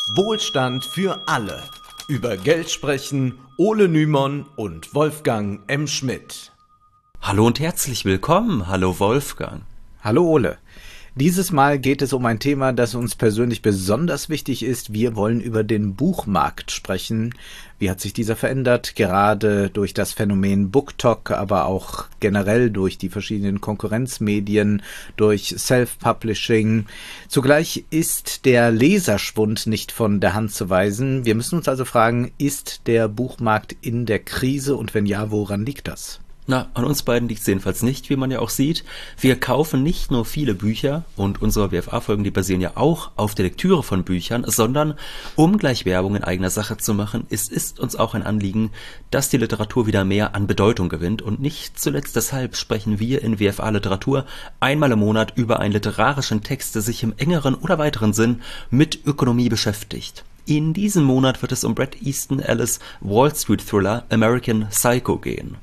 Wohlstand für alle. Über Geld sprechen Ole Nymon und Wolfgang M. Schmidt. Hallo und herzlich willkommen. Hallo Wolfgang. Hallo Ole. Dieses Mal geht es um ein Thema, das uns persönlich besonders wichtig ist. Wir wollen über den Buchmarkt sprechen. Wie hat sich dieser verändert? Gerade durch das Phänomen BookTok, aber auch generell durch die verschiedenen Konkurrenzmedien, durch Self-Publishing. Zugleich ist der Leserschwund nicht von der Hand zu weisen. Wir müssen uns also fragen, ist der Buchmarkt in der Krise und wenn ja, woran liegt das? Na, an uns beiden liegt es jedenfalls nicht, wie man ja auch sieht. Wir kaufen nicht nur viele Bücher und unsere WFA-Folgen, die basieren ja auch auf der Lektüre von Büchern, sondern um gleich Werbung in eigener Sache zu machen, ist uns auch ein Anliegen, dass die Literatur wieder mehr an Bedeutung gewinnt und nicht zuletzt deshalb sprechen wir in WFA Literatur einmal im Monat über einen literarischen Text, der sich im engeren oder weiteren Sinn mit Ökonomie beschäftigt. In diesem Monat wird es um Bret Easton Ellis' Wall Street Thriller American Psycho gehen.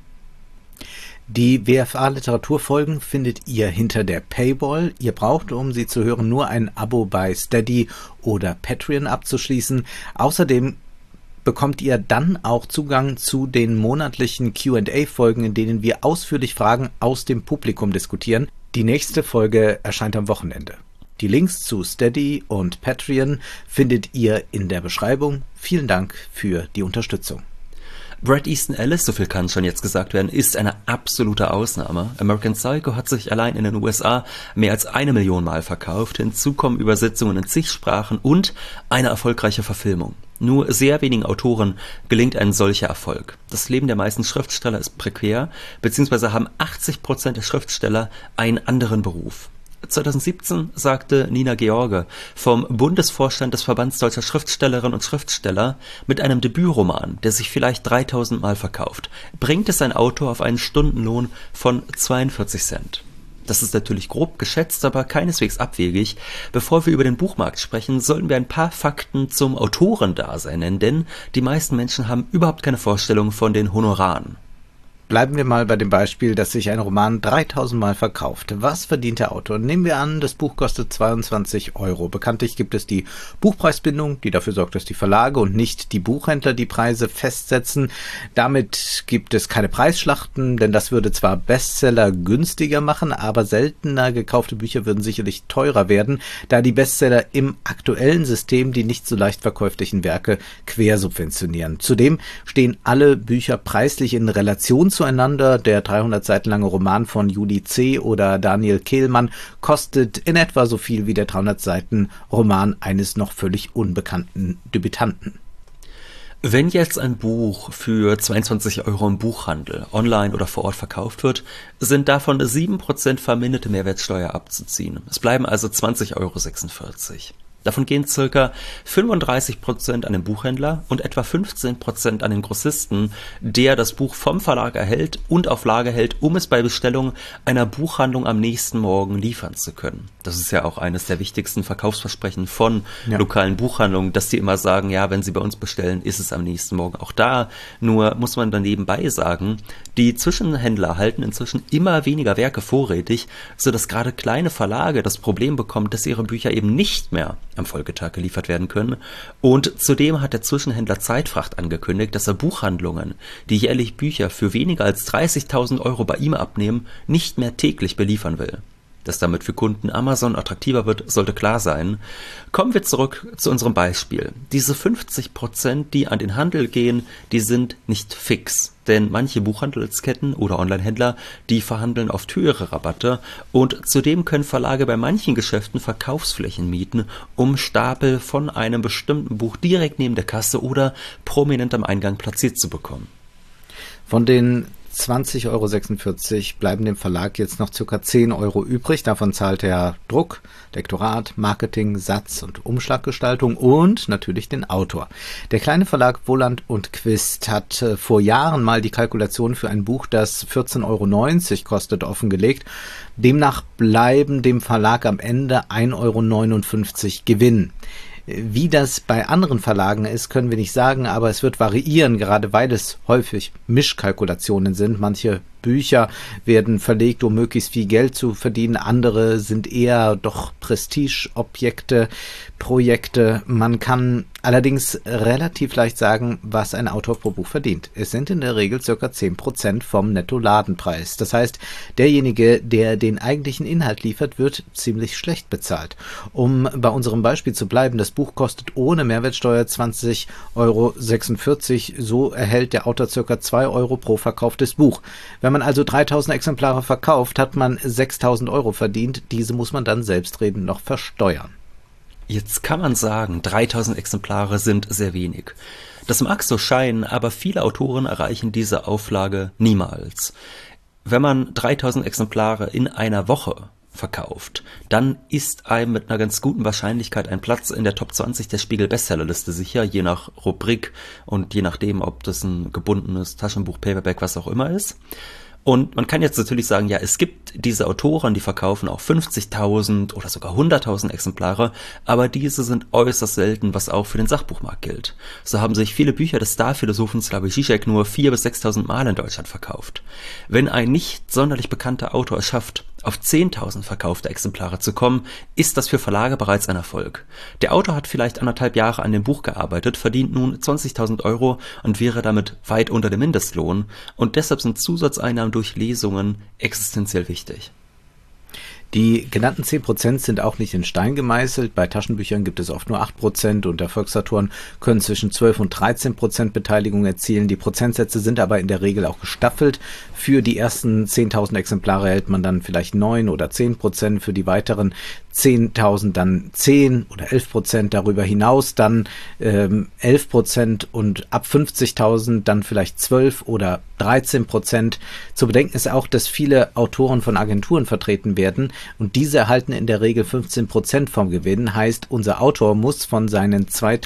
Die WFA-Literaturfolgen findet ihr hinter der Paywall. Ihr braucht, um sie zu hören, nur ein Abo bei Steady oder Patreon abzuschließen. Außerdem bekommt ihr dann auch Zugang zu den monatlichen Q&A-Folgen, in denen wir ausführlich Fragen aus dem Publikum diskutieren. Die nächste Folge erscheint am Wochenende. Die Links zu Steady und Patreon findet ihr in der Beschreibung. Vielen Dank für die Unterstützung. Bret Easton Ellis, so viel kann schon jetzt gesagt werden, ist eine absolute Ausnahme. American Psycho hat sich allein in den USA mehr als 1 Million Mal verkauft. Hinzu kommen Übersetzungen in zig Sprachen und eine erfolgreiche Verfilmung. Nur sehr wenigen Autoren gelingt ein solcher Erfolg. Das Leben der meisten Schriftsteller ist prekär, beziehungsweise haben 80% der Schriftsteller einen anderen Beruf. 2017 sagte Nina George vom Bundesvorstand des Verbands Deutscher Schriftstellerinnen und Schriftsteller, mit einem Debütroman, der sich vielleicht 3000 Mal verkauft, bringt es ein Autor auf einen Stundenlohn von 42 Cent. Das ist natürlich grob geschätzt, aber keineswegs abwegig. Bevor wir über den Buchmarkt sprechen, sollten wir ein paar Fakten zum Autorendasein nennen, denn die meisten Menschen haben überhaupt keine Vorstellung von den Honoraren. Bleiben wir mal bei dem Beispiel, dass sich ein Roman 3000 Mal verkauft. Was verdient der Autor? Nehmen wir an, das Buch kostet 22 Euro. Bekanntlich gibt es die Buchpreisbindung, die dafür sorgt, dass die Verlage und nicht die Buchhändler die Preise festsetzen. Damit gibt es keine Preisschlachten, denn das würde zwar Bestseller günstiger machen, aber seltener gekaufte Bücher würden sicherlich teurer werden, da die Bestseller im aktuellen System die nicht so leicht verkäuflichen Werke quersubventionieren. Zudem stehen alle Bücher preislich in Relation zueinander. Der 300 Seiten lange Roman von Julie C. oder Daniel Kehlmann kostet in etwa so viel wie der 300 Seiten Roman eines noch völlig unbekannten Debütanten. Wenn jetzt ein Buch für 22 Euro im Buchhandel, online oder vor Ort verkauft wird, sind davon 7% verminderte Mehrwertsteuer abzuziehen. Es bleiben also 20,46 Euro. Davon gehen ca. 35% an den Buchhändler und etwa 15% an den Grossisten, der das Buch vom Verlag erhält und auf Lager hält, um es bei Bestellung einer Buchhandlung am nächsten Morgen liefern zu können. Das ist ja auch eines der wichtigsten Verkaufsversprechen von lokalen Buchhandlungen, dass die immer sagen, ja, wenn sie bei uns bestellen, ist es am nächsten Morgen auch da. Nur muss man dann nebenbei sagen, die Zwischenhändler halten inzwischen immer weniger Werke vorrätig, sodass gerade kleine Verlage das Problem bekommen, dass ihre Bücher eben nicht mehr am Folgetag geliefert werden können. Und zudem hat der Zwischenhändler Zeitfracht angekündigt, dass er Buchhandlungen, die jährlich Bücher für weniger als 30.000 Euro bei ihm abnehmen, nicht mehr täglich beliefern will. Dass damit für Kunden Amazon attraktiver wird, sollte klar sein. Kommen wir zurück zu unserem Beispiel. Diese 50%, die an den Handel gehen, die sind nicht fix. Denn manche Buchhandelsketten oder Onlinehändler, die verhandeln oft höhere Rabatte und zudem können Verlage bei manchen Geschäften Verkaufsflächen mieten, um Stapel von einem bestimmten Buch direkt neben der Kasse oder prominent am Eingang platziert zu bekommen. Von den 20,46 Euro bleiben dem Verlag jetzt noch ca. 10 Euro übrig. Davon zahlt er Druck, Lektorat, Marketing, Satz- und Umschlaggestaltung und natürlich den Autor. Der kleine Verlag Wohland und Quist hat vor Jahren mal die Kalkulation für ein Buch, das 14,90 Euro kostet, offengelegt. Demnach bleiben dem Verlag am Ende 1,59 Euro Gewinn. Wie das bei anderen Verlagen ist, können wir nicht sagen, aber es wird variieren, gerade weil es häufig Mischkalkulationen sind. Manche Bücher werden verlegt, um möglichst viel Geld zu verdienen. Andere sind eher doch Prestigeobjekte, Projekte. Man kann allerdings relativ leicht sagen, was ein Autor pro Buch verdient. Es sind in der Regel ca. 10% vom Netto-Ladenpreis. Das heißt, derjenige, der den eigentlichen Inhalt liefert, wird ziemlich schlecht bezahlt. Um bei unserem Beispiel zu bleiben, das Buch kostet ohne Mehrwertsteuer 20,46 Euro. So erhält der Autor ca. 2 Euro pro verkauftes Buch. Wenn man also 3.000 Exemplare verkauft, hat man 6.000 Euro verdient. Diese muss man dann selbstredend noch versteuern. Jetzt kann man sagen, 3.000 Exemplare sind sehr wenig. Das mag so scheinen, aber viele Autoren erreichen diese Auflage niemals. Wenn man 3.000 Exemplare in einer Woche verkauft, dann ist einem mit einer ganz guten Wahrscheinlichkeit ein Platz in der Top 20 der Spiegel-Bestsellerliste sicher, je nach Rubrik und je nachdem, ob das ein gebundenes Taschenbuch, Paperback, was auch immer ist. Und man kann jetzt natürlich sagen, ja, es gibt diese Autoren, die verkaufen auch 50.000 oder sogar 100.000 Exemplare, aber diese sind äußerst selten, was auch für den Sachbuchmarkt gilt. So haben sich viele Bücher des Star-Philosophen Slavoj Žižek nur 4.000 bis 6.000 Mal in Deutschland verkauft. Wenn ein nicht sonderlich bekannter Autor es schafft, auf 10.000 verkaufte Exemplare zu kommen, ist das für Verlage bereits ein Erfolg. Der Autor hat vielleicht 1,5 Jahre an dem Buch gearbeitet, verdient nun 20.000 Euro und wäre damit weit unter dem Mindestlohn, und deshalb sind Zusatzeinnahmen durch Lesungen existenziell wichtig. Die genannten 10% sind auch nicht in Stein gemeißelt. Bei Taschenbüchern gibt es oft nur 8% und Erfolgsautoren können zwischen 12% und 13% Beteiligung erzielen. Die Prozentsätze sind aber in der Regel auch gestaffelt. Für die ersten 10.000 Exemplare erhält man dann vielleicht 9 oder 10%, für die weiteren 10.000 dann 10 oder 11%, darüber hinaus dann 11% und ab 50.000 dann vielleicht 12 oder 13%. Zu bedenken ist auch, dass viele Autoren von Agenturen vertreten werden und diese erhalten in der Regel 15% vom Gewinn. Heißt, unser Autor muss von seinen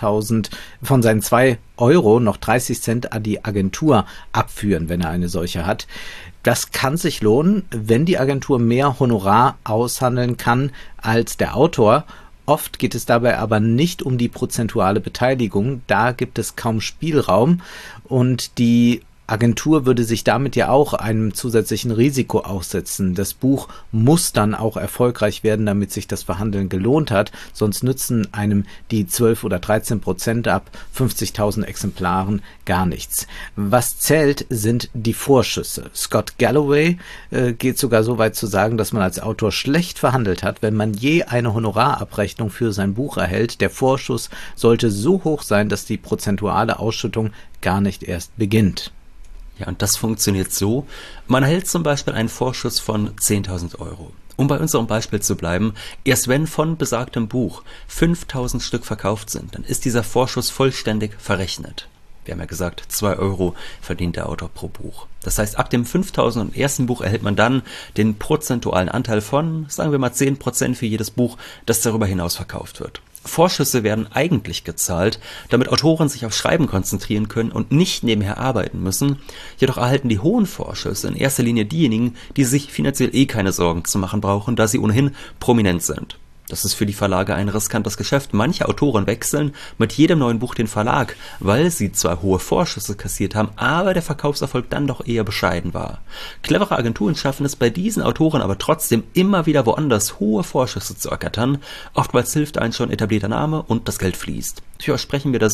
2 Euro noch 30 Cent an die Agentur abführen, wenn er eine solche hat. Das kann sich lohnen, wenn die Agentur mehr Honorar aushandeln kann als der Autor. Oft geht es dabei aber nicht um die prozentuale Beteiligung. Da gibt es kaum Spielraum und die Agentur würde sich damit ja auch einem zusätzlichen Risiko aussetzen. Das Buch muss dann auch erfolgreich werden, damit sich das Verhandeln gelohnt hat. Sonst nützen einem die 12 oder 13% ab 50.000 Exemplaren gar nichts. Was zählt, sind die Vorschüsse. Scott Galloway geht sogar so weit zu sagen, dass man als Autor schlecht verhandelt hat, wenn man je eine Honorarabrechnung für sein Buch erhält. Der Vorschuss sollte so hoch sein, dass die prozentuale Ausschüttung gar nicht erst beginnt. Ja, und das funktioniert so. Man erhält zum Beispiel einen Vorschuss von 10.000 Euro. Um bei unserem Beispiel zu bleiben, erst wenn von besagtem Buch 5.000 Stück verkauft sind, dann ist dieser Vorschuss vollständig verrechnet. Wir haben ja gesagt, 2 Euro verdient der Autor pro Buch. Das heißt, ab dem 5.000. ersten Buch erhält man dann den prozentualen Anteil von, sagen wir mal 10% für jedes Buch, das darüber hinaus verkauft wird. Vorschüsse werden eigentlich gezahlt, damit Autoren sich auf Schreiben konzentrieren können und nicht nebenher arbeiten müssen. Jedoch erhalten die hohen Vorschüsse in erster Linie diejenigen, die sich finanziell keine Sorgen zu machen brauchen, da sie ohnehin prominent sind. Das ist für die Verlage ein riskantes Geschäft. Manche Autoren wechseln mit jedem neuen Buch den Verlag, weil sie zwar hohe Vorschüsse kassiert haben, aber der Verkaufserfolg dann doch eher bescheiden war. Clevere Agenturen schaffen es bei diesen Autoren aber trotzdem immer wieder woanders hohe Vorschüsse zu ergattern. Oftmals hilft ein schon etablierter Name und das Geld fließt. Durchaus sprechen wir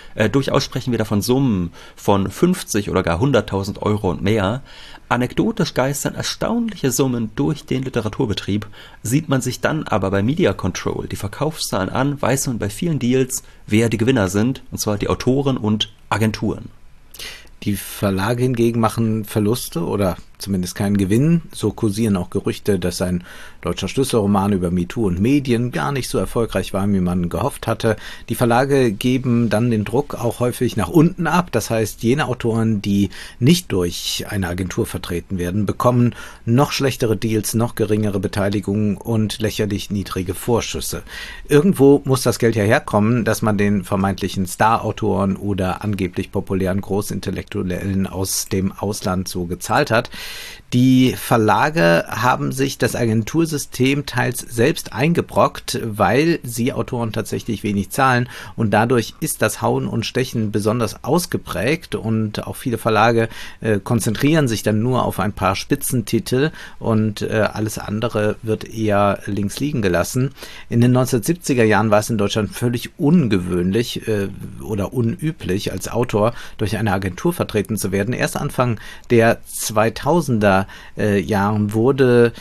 davon Summen von 50 oder gar 100.000 Euro und mehr. Anekdotisch geistern erstaunliche Summen durch den Literaturbetrieb. Sieht man sich dann aber bei Media Control die Verkaufszahlen an, weiß man bei vielen Deals, wer die Gewinner sind, und zwar die Autoren und Agenturen. Die Verlage hingegen machen Verluste oder zumindest keinen Gewinn. So kursieren auch Gerüchte, dass ein deutscher Schlüsselroman über MeToo und Medien gar nicht so erfolgreich war, wie man gehofft hatte. Die Verlage geben dann den Druck auch häufig nach unten ab. Das heißt, jene Autoren, die nicht durch eine Agentur vertreten werden, bekommen noch schlechtere Deals, noch geringere Beteiligungen und lächerlich niedrige Vorschüsse. Irgendwo muss das Geld ja herkommen, dass man den vermeintlichen Star-Autoren oder angeblich populären Großintellektuellen aus dem Ausland so gezahlt hat. Die Verlage haben sich das Agentursystem teils selbst eingebrockt, weil sie Autoren tatsächlich wenig zahlen, und dadurch ist das Hauen und Stechen besonders ausgeprägt, und auch viele Verlage konzentrieren sich dann nur auf ein paar Spitzentitel und alles andere wird eher links liegen gelassen. In den 1970er Jahren war es in Deutschland völlig ungewöhnlich oder unüblich, als Autor durch eine Agentur vertreten zu werden. Erst Anfang der 2000er Jahren wurde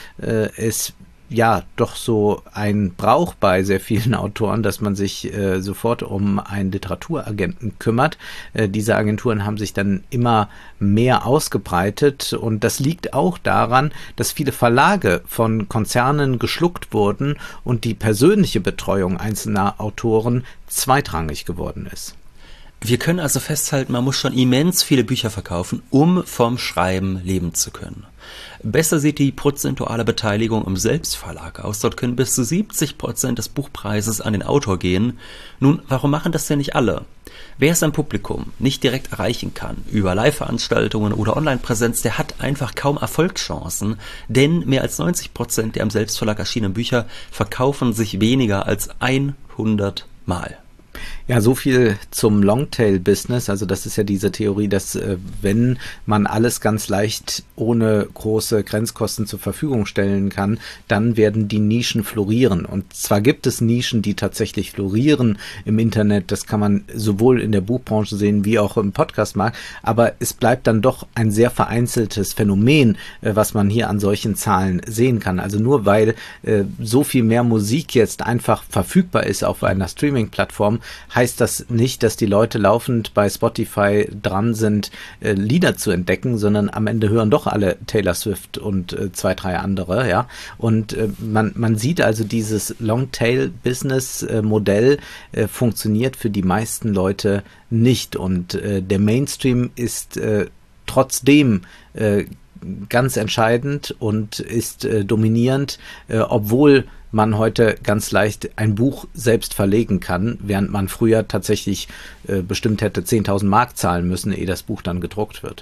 es ja doch so ein Brauch bei sehr vielen Autoren, dass man sich sofort um einen Literaturagenten kümmert. Diese Agenturen haben sich dann immer mehr ausgebreitet, und das liegt auch daran, dass viele Verlage von Konzernen geschluckt wurden und die persönliche Betreuung einzelner Autoren zweitrangig geworden ist. Wir können also festhalten, man muss schon immens viele Bücher verkaufen, um vom Schreiben leben zu können. Besser sieht die prozentuale Beteiligung im Selbstverlag aus. Dort können bis zu 70% des Buchpreises an den Autor gehen. Nun, warum machen das denn nicht alle? Wer sein Publikum nicht direkt erreichen kann, über Live-Veranstaltungen oder Online-Präsenz, der hat einfach kaum Erfolgschancen, denn mehr als 90% der im Selbstverlag erschienenen Bücher verkaufen sich weniger als 100 Mal. Ja, so viel zum Longtail-Business. Also das ist ja diese Theorie, dass wenn man alles ganz leicht ohne große Grenzkosten zur Verfügung stellen kann, dann werden die Nischen florieren. Und zwar gibt es Nischen, die tatsächlich florieren im Internet. Das kann man sowohl in der Buchbranche sehen wie auch im Podcastmarkt. Aber es bleibt dann doch ein sehr vereinzeltes Phänomen, was man hier an solchen Zahlen sehen kann. Also nur weil so viel mehr Musik jetzt einfach verfügbar ist auf einer Streaming-Plattform, heißt das nicht, dass die Leute laufend bei Spotify dran sind, Lieder zu entdecken, sondern am Ende hören doch alle Taylor Swift und 2, 3 andere, ja. Und man sieht also, dieses Longtail-Business-Modell funktioniert für die meisten Leute nicht. Und der Mainstream ist trotzdem ganz entscheidend und ist dominierend, obwohl man heute ganz leicht ein Buch selbst verlegen kann, während man früher tatsächlich bestimmt hätte 10.000 Mark zahlen müssen, ehe das Buch dann gedruckt wird.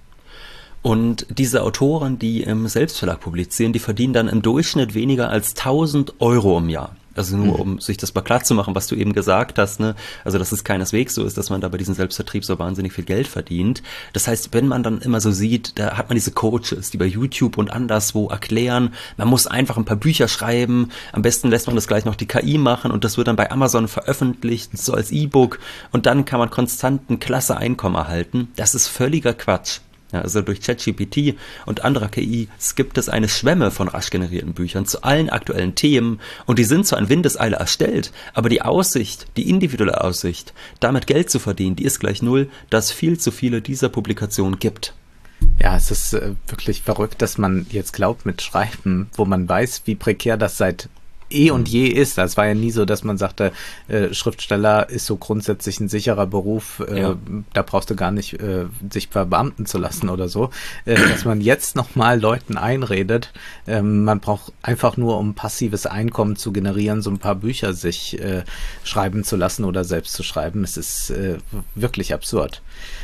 Und diese Autoren, die im Selbstverlag publizieren, die verdienen dann im Durchschnitt weniger als 1.000 Euro im Jahr. Also nur, um sich das mal klar zu machen, was du eben gesagt hast, ne? Also, dass es keineswegs so ist, dass man da bei diesem Selbstvertrieb so wahnsinnig viel Geld verdient. Das heißt, wenn man dann immer so sieht, da hat man diese Coaches, die bei YouTube und anderswo erklären, man muss einfach ein paar Bücher schreiben, am besten lässt man das gleich noch die KI machen und das wird dann bei Amazon veröffentlicht, so als E-Book, und dann kann man konstant ein klasse Einkommen erhalten. Das ist völliger Quatsch. Ja, also durch ChatGPT und anderer KIs gibt es eine Schwemme von rasch generierten Büchern zu allen aktuellen Themen, und die sind zwar in Windeseile erstellt, aber die Aussicht, die individuelle Aussicht, damit Geld zu verdienen, die ist gleich null, da es viel zu viele dieser Publikationen gibt. Ja, es ist wirklich verrückt, dass man jetzt glaubt, mit Schreiben, wo man weiß, wie prekär das seit und je ist. Das war ja nie so, dass man sagte, Schriftsteller ist so grundsätzlich ein sicherer Beruf, da brauchst du gar nicht sich verbeamten zu lassen oder so. Dass man jetzt nochmal Leuten einredet, man braucht einfach nur, um passives Einkommen zu generieren, so ein paar Bücher sich schreiben zu lassen oder selbst zu schreiben. Es ist wirklich absurd.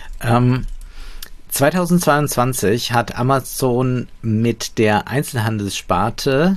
2022 hat Amazon mit der Einzelhandelssparte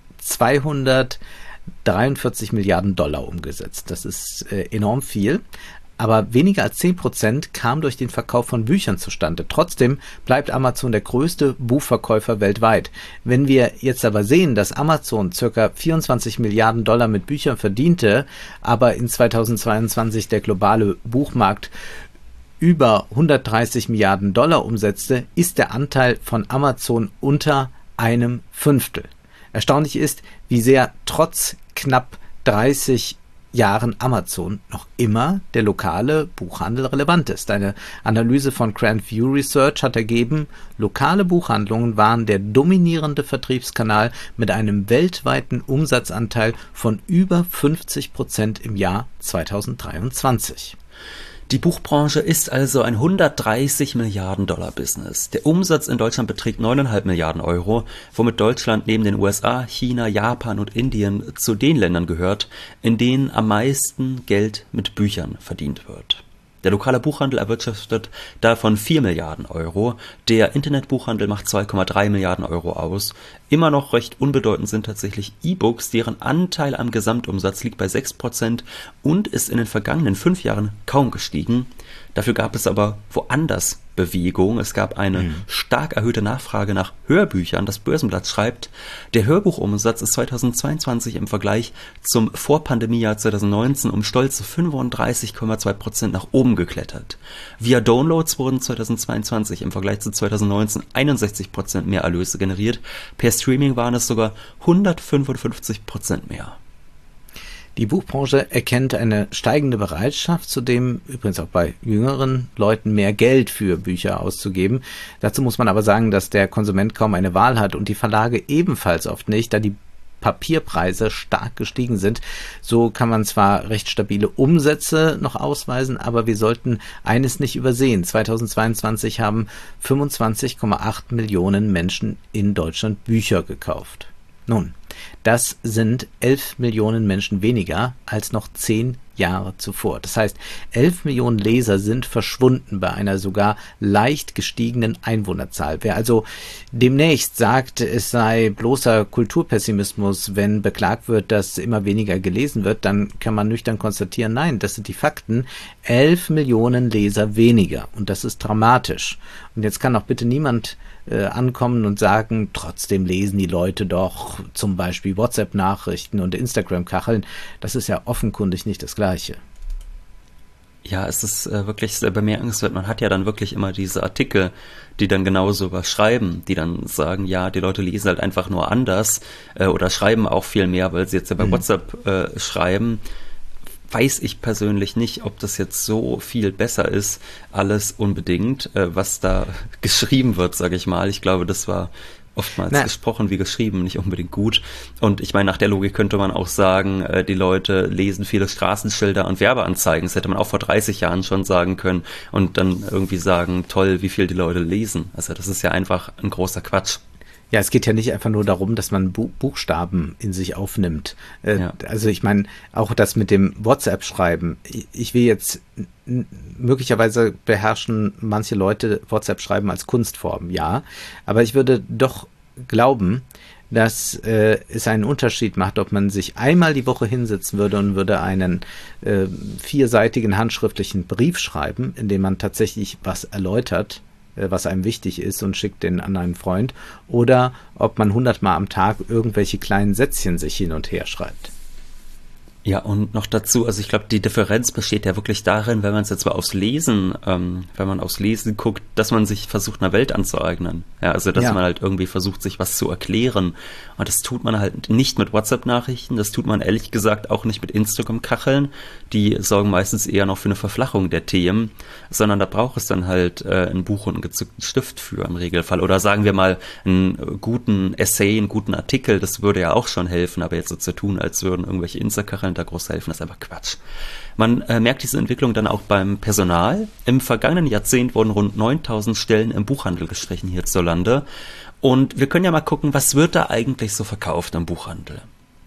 243 Milliarden Dollar umgesetzt. Das ist enorm viel. Aber weniger als 10% kam durch den Verkauf von Büchern zustande. Trotzdem bleibt Amazon der größte Buchverkäufer weltweit. Wenn wir jetzt aber sehen, dass Amazon ca. 24 Milliarden Dollar mit Büchern verdiente, aber in 2022 der globale Buchmarkt über 130 Milliarden Dollar umsetzte, ist der Anteil von Amazon unter 1/5. Erstaunlich ist, wie sehr trotz knapp 30 Jahren Amazon noch immer der lokale Buchhandel relevant ist. Eine Analyse von Grand View Research hat ergeben, lokale Buchhandlungen waren der dominierende Vertriebskanal mit einem weltweiten Umsatzanteil von über 50% im Jahr 2023. Die Buchbranche ist also ein 130 Milliarden Dollar Business. Der Umsatz in Deutschland beträgt 9,5 Milliarden Euro, womit Deutschland neben den USA, China, Japan und Indien zu den Ländern gehört, in denen am meisten Geld mit Büchern verdient wird. Der lokale Buchhandel erwirtschaftet davon 4 Milliarden Euro. Der Internetbuchhandel macht 2,3 Milliarden Euro aus. Immer noch recht unbedeutend sind tatsächlich E-Books, deren Anteil am Gesamtumsatz liegt bei 6% und ist in den vergangenen 5 Jahren kaum gestiegen. Dafür gab es aber woanders Bewegung. Es gab eine stark erhöhte Nachfrage nach Hörbüchern. Das Börsenblatt schreibt, der Hörbuchumsatz ist 2022 im Vergleich zum Vorpandemiejahr 2019 um stolze 35,2% nach oben geklettert. Via Downloads wurden 2022 im Vergleich zu 2019 61% mehr Erlöse generiert. Per Streaming waren es sogar 155% mehr. Die Buchbranche erkennt eine steigende Bereitschaft, zudem übrigens auch bei jüngeren Leuten mehr Geld für Bücher auszugeben. Dazu muss man aber sagen, dass der Konsument kaum eine Wahl hat und die Verlage ebenfalls oft nicht, da die Papierpreise stark gestiegen sind. So kann man zwar recht stabile Umsätze noch ausweisen, aber wir sollten eines nicht übersehen. 2022 haben 25,8 Millionen Menschen in Deutschland Bücher gekauft. Nun, das sind 11 Millionen Menschen weniger als noch 10 Jahre zuvor. Das heißt, 11 Millionen Leser sind verschwunden bei einer sogar leicht gestiegenen Einwohnerzahl. Wer also demnächst sagt, es sei bloßer Kulturpessimismus, wenn beklagt wird, dass immer weniger gelesen wird, dann kann man nüchtern konstatieren, nein, das sind die Fakten. 11 Millionen Leser weniger und das ist dramatisch. Und jetzt kann auch bitte niemand ankommen und sagen, trotzdem lesen die Leute doch zum Beispiel WhatsApp-Nachrichten und Instagram-Kacheln. Das ist ja offenkundig nicht das Gleiche. Ja, es ist wirklich sehr bemerkenswert. Man hat ja dann wirklich immer diese Artikel, die dann genauso überschreiben, die dann sagen, ja, die Leute lesen halt einfach nur anders oder schreiben auch viel mehr, weil sie jetzt ja bei WhatsApp schreiben. Weiß ich persönlich nicht, ob das jetzt so viel besser ist, alles unbedingt, was da geschrieben wird, sage ich mal. Ich glaube, das war oftmals gesprochen wie geschrieben, nicht unbedingt gut. Und ich meine, nach der Logik könnte man auch sagen, die Leute lesen viele Straßenschilder und Werbeanzeigen. Das hätte man auch vor 30 Jahren schon sagen können und dann irgendwie sagen, toll, wie viel die Leute lesen. Also das ist ja einfach ein großer Quatsch. Ja, es geht ja nicht einfach nur darum, dass man Buchstaben in sich aufnimmt. Also ich meine, auch das mit dem WhatsApp-Schreiben. Ich will jetzt, möglicherweise beherrschen manche Leute WhatsApp-Schreiben als Kunstform, ja. Aber ich würde doch glauben, dass es einen Unterschied macht, ob man sich einmal die Woche hinsetzen würde und würde einen 4-seitigen handschriftlichen Brief schreiben, in dem man tatsächlich was erläutert, was einem wichtig ist und schickt den an einen Freund, oder ob man 100-mal am Tag irgendwelche kleinen Sätzchen sich hin und her schreibt. Ja, und noch dazu, also ich glaube, die Differenz besteht ja wirklich darin, wenn man es jetzt mal aufs Lesen, wenn man aufs Lesen guckt, dass man sich versucht, einer Welt anzueignen. Ja, also dass man halt irgendwie versucht, sich was zu erklären. Und das tut man halt nicht mit WhatsApp-Nachrichten, das tut man ehrlich gesagt auch nicht mit Instagram-Kacheln. Die sorgen meistens eher noch für eine Verflachung der Themen, sondern da braucht es dann halt ein Buch und einen gezückten Stift für im Regelfall. Oder sagen wir mal einen guten Essay, einen guten Artikel, das würde ja auch schon helfen, aber jetzt so zu tun, als würden irgendwelche Insta-Kacheln da groß helfen, das ist einfach Quatsch. Man merkt diese Entwicklung dann auch beim Personal. Im vergangenen Jahrzehnt wurden rund 9.000 Stellen im Buchhandel gestrichen hierzulande. Und wir können ja mal gucken, was wird da eigentlich so verkauft im Buchhandel.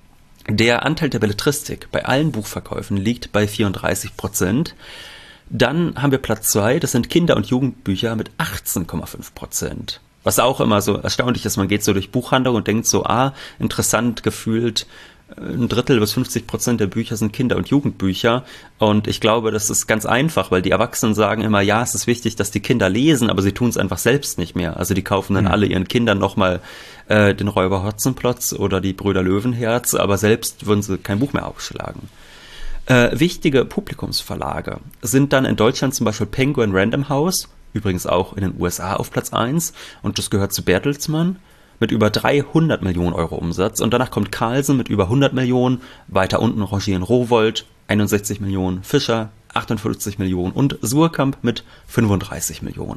Der Anteil der Belletristik bei allen Buchverkäufen liegt bei 34%. Dann haben wir Platz 2, das sind Kinder- und Jugendbücher mit 18,5%. Was auch immer so erstaunlich ist, man geht so durch Buchhandlung und denkt so, interessant, gefühlt, 1/3 bis 50% der Bücher sind Kinder- und Jugendbücher. Und ich glaube, das ist ganz einfach, weil die Erwachsenen sagen immer, ja, es ist wichtig, dass die Kinder lesen, aber sie tun es einfach selbst nicht mehr. Also die kaufen dann alle ihren Kindern nochmal den Räuber Hotzenplotz oder die Brüder Löwenherz, aber selbst würden sie kein Buch mehr aufschlagen. Wichtige Publikumsverlage sind dann in Deutschland zum Beispiel Penguin Random House, übrigens auch in den USA auf Platz 1, und das gehört zu Bertelsmann, mit über 300 Millionen Euro Umsatz. Und danach kommt Carlsen mit über 100 Millionen, weiter unten Roger & Rowohlt, 61 Millionen, Fischer, 58 Millionen und Suhrkamp mit 35 Millionen.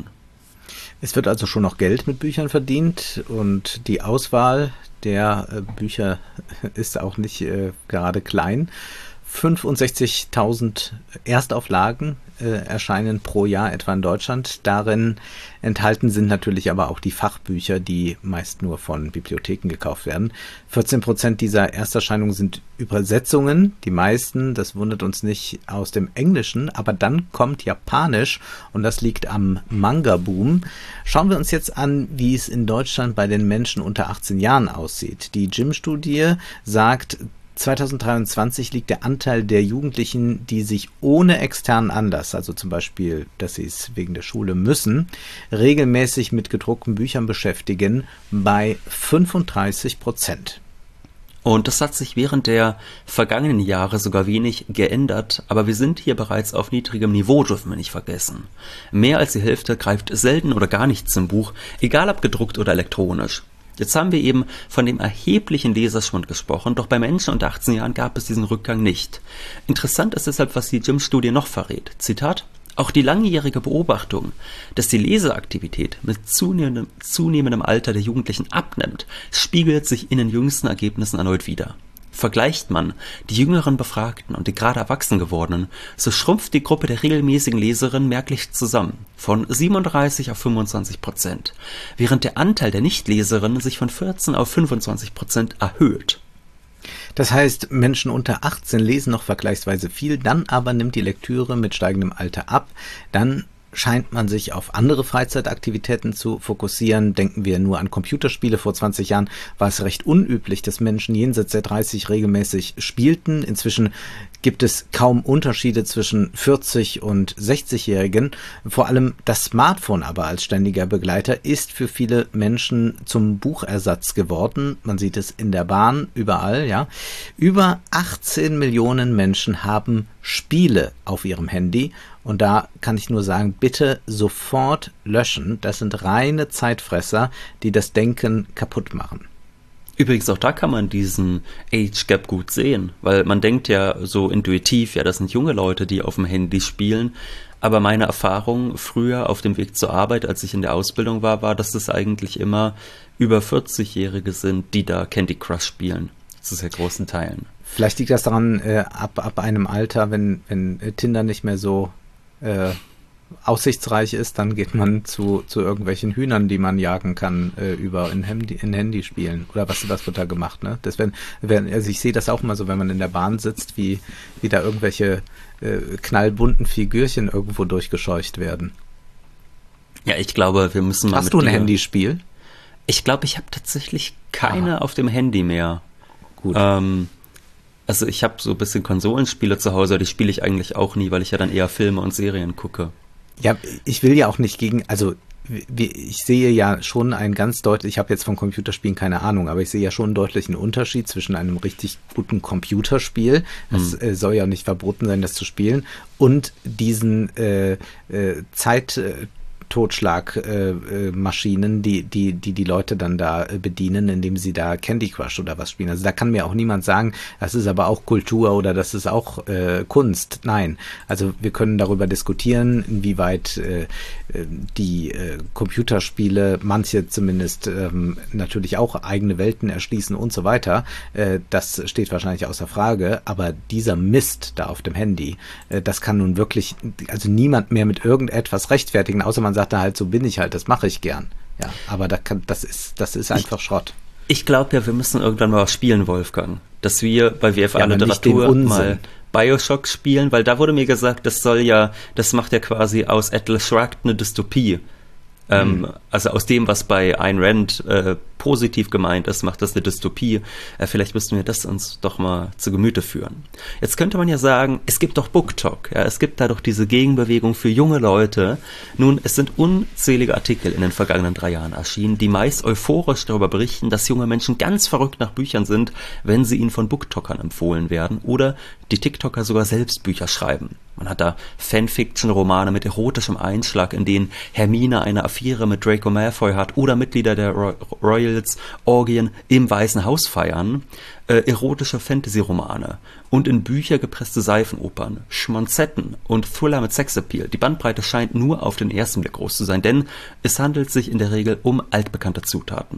Es wird also schon noch Geld mit Büchern verdient und die Auswahl der Bücher ist auch nicht gerade klein. 65.000 Erstauflagen erscheinen pro Jahr etwa in Deutschland. Darin enthalten sind natürlich aber auch die Fachbücher, die meist nur von Bibliotheken gekauft werden. 14% dieser Ersterscheinungen sind Übersetzungen. Die meisten, das wundert uns nicht, aus dem Englischen. Aber dann kommt Japanisch und das liegt am Manga-Boom. Schauen wir uns jetzt an, wie es in Deutschland bei den Menschen unter 18 Jahren aussieht. Die Jim-Studie sagt, 2023 liegt der Anteil der Jugendlichen, die sich ohne externen Anlass, also zum Beispiel, dass sie es wegen der Schule müssen, regelmäßig mit gedruckten Büchern beschäftigen, bei 35%. Und das hat sich während der vergangenen Jahre sogar wenig geändert, aber wir sind hier bereits auf niedrigem Niveau, dürfen wir nicht vergessen. Mehr als die Hälfte greift selten oder gar nicht zum Buch, egal ob gedruckt oder elektronisch. Jetzt haben wir eben von dem erheblichen Leserschwund gesprochen, doch bei Menschen unter 18 Jahren gab es diesen Rückgang nicht. Interessant ist deshalb, was die Jim-Studie noch verrät. Zitat: Auch die langjährige Beobachtung, dass die Leseaktivität mit zunehmendem Alter der Jugendlichen abnimmt, spiegelt sich in den jüngsten Ergebnissen erneut wider. Vergleicht man die jüngeren Befragten und die gerade erwachsen gewordenen, so schrumpft die Gruppe der regelmäßigen Leserinnen merklich zusammen, von 37 auf 25%, während der Anteil der Nichtleserinnen sich von 14 auf 25% erhöht. Das heißt, Menschen unter 18 lesen noch vergleichsweise viel, dann aber nimmt die Lektüre mit steigendem Alter ab, dann scheint man sich auf andere Freizeitaktivitäten zu fokussieren. Denken wir nur an Computerspiele. Vor 20 Jahren war es recht unüblich, dass Menschen jenseits der 30 regelmäßig spielten. Inzwischen gibt es kaum Unterschiede zwischen 40- und 60-Jährigen. Vor allem das Smartphone aber als ständiger Begleiter ist für viele Menschen zum Buchersatz geworden. Man sieht es in der Bahn, überall, ja. Über 18 Millionen Menschen haben Spiele auf ihrem Handy. Und da kann ich nur sagen, bitte sofort löschen. Das sind reine Zeitfresser, die das Denken kaputt machen. Übrigens, auch da kann man diesen Age Gap gut sehen, weil man denkt ja so intuitiv, ja, das sind junge Leute, die auf dem Handy spielen. Aber meine Erfahrung früher auf dem Weg zur Arbeit, als ich in der Ausbildung war, dass es eigentlich immer über 40-Jährige sind, die da Candy Crush spielen. Das ist ja großen Teilen. Vielleicht liegt das daran, ab einem Alter, wenn Tinder nicht mehr so aussichtsreich ist, dann geht man zu irgendwelchen Hühnern, die man jagen kann, über in Handy spielen. Oder was wird da gemacht, ne? Also ich sehe das auch mal so, wenn man in der Bahn sitzt, wie da irgendwelche knallbunten Figürchen irgendwo durchgescheucht werden. Ja, ich glaube, wir müssen mal. Hast du ein Handyspiel? Ich glaube, ich habe tatsächlich keine auf dem Handy mehr. Gut. Also ich habe so ein bisschen Konsolenspiele zu Hause, die spiele ich eigentlich auch nie, weil ich ja dann eher Filme und Serien gucke. Ja, ich will ja auch nicht ich sehe ja schon ich habe jetzt von Computerspielen keine Ahnung, aber ich sehe ja schon einen deutlichen Unterschied zwischen einem richtig guten Computerspiel, das soll ja nicht verboten sein, das zu spielen, und diesen Totschlagmaschinen, die Leute dann da bedienen, indem sie da Candy Crush oder was spielen. Also da kann mir auch niemand sagen, das ist aber auch Kultur oder das ist auch Kunst. Nein, also wir können darüber diskutieren, inwieweit die Computerspiele, manche zumindest natürlich auch eigene Welten erschließen und so weiter. Das steht wahrscheinlich außer Frage, aber dieser Mist da auf dem Handy, das kann nun wirklich, also niemand mehr mit irgendetwas rechtfertigen, außer man sagt da halt, so bin ich halt, das mache ich gern. Ja, aber das ist einfach Schrott. Ich glaube ja, wir müssen irgendwann mal was spielen, Wolfgang. Dass wir bei WFA Literatur mal Bioshock spielen, weil da wurde mir gesagt, das macht ja quasi aus Atlas Shrugged eine Dystopie. Also aus dem, was bei Ayn Rand positiv gemeint ist, macht das eine Dystopie. Vielleicht müssten wir das uns doch mal zu Gemüte führen. Jetzt könnte man ja sagen, es gibt doch BookTok. Ja, es gibt da doch diese Gegenbewegung für junge Leute. Nun, es sind unzählige Artikel in den vergangenen 3 Jahren erschienen, die meist euphorisch darüber berichten, dass junge Menschen ganz verrückt nach Büchern sind, wenn sie ihnen von BookTokern empfohlen werden oder die TikToker sogar selbst Bücher schreiben. Man hat da Fanfiction-Romane mit erotischem Einschlag, in denen Hermine eine Affäre mit Draco Malfoy hat oder Mitglieder der Royals Orgien im Weißen Haus feiern, erotische Fantasy-Romane und in Bücher gepresste Seifenopern, Schmonzetten und Thriller mit Sexappeal. Die Bandbreite scheint nur auf den ersten Blick groß zu sein, denn es handelt sich in der Regel um altbekannte Zutaten.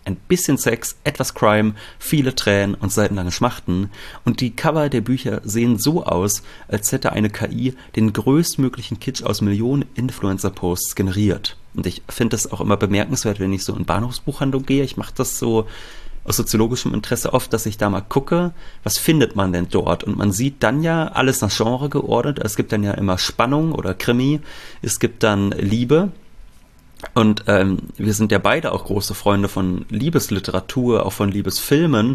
Ein bisschen Sex, etwas Crime, viele Tränen und seitenlange Schmachten. Und die Cover der Bücher sehen so aus, als hätte eine KI den größtmöglichen Kitsch aus Millionen Influencer-Posts generiert. Und ich finde das auch immer bemerkenswert, wenn ich so in Bahnhofsbuchhandlung gehe. Ich mache das so aus soziologischem Interesse oft, dass ich da mal gucke, was findet man denn dort? Und man sieht dann ja alles nach Genre geordnet. Es gibt dann ja immer Spannung oder Krimi. Es gibt dann Liebe. Und wir sind ja beide auch große Freunde von Liebesliteratur, auch von Liebesfilmen.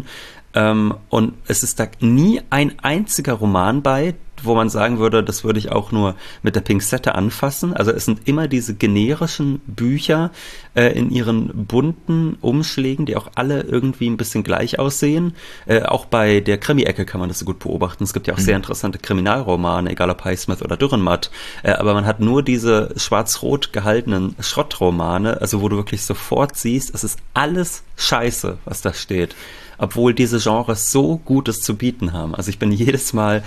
Und es ist da nie ein einziger Roman bei, wo man sagen würde, das würde ich auch nur mit der Pinzette anfassen. Also es sind immer diese generischen Bücher in ihren bunten Umschlägen, die auch alle irgendwie ein bisschen gleich aussehen. Auch bei der Krimi-Ecke kann man das so gut beobachten. Es gibt ja auch sehr interessante Kriminalromane, egal ob Highsmith oder Dürrenmatt. Aber man hat nur diese schwarz-rot gehaltenen Schrottromane, also wo du wirklich sofort siehst, es ist alles Scheiße, was da steht. Obwohl diese Genres so Gutes zu bieten haben. Also ich bin jedes Mal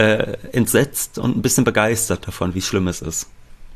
entsetzt und ein bisschen begeistert davon, wie schlimm es ist.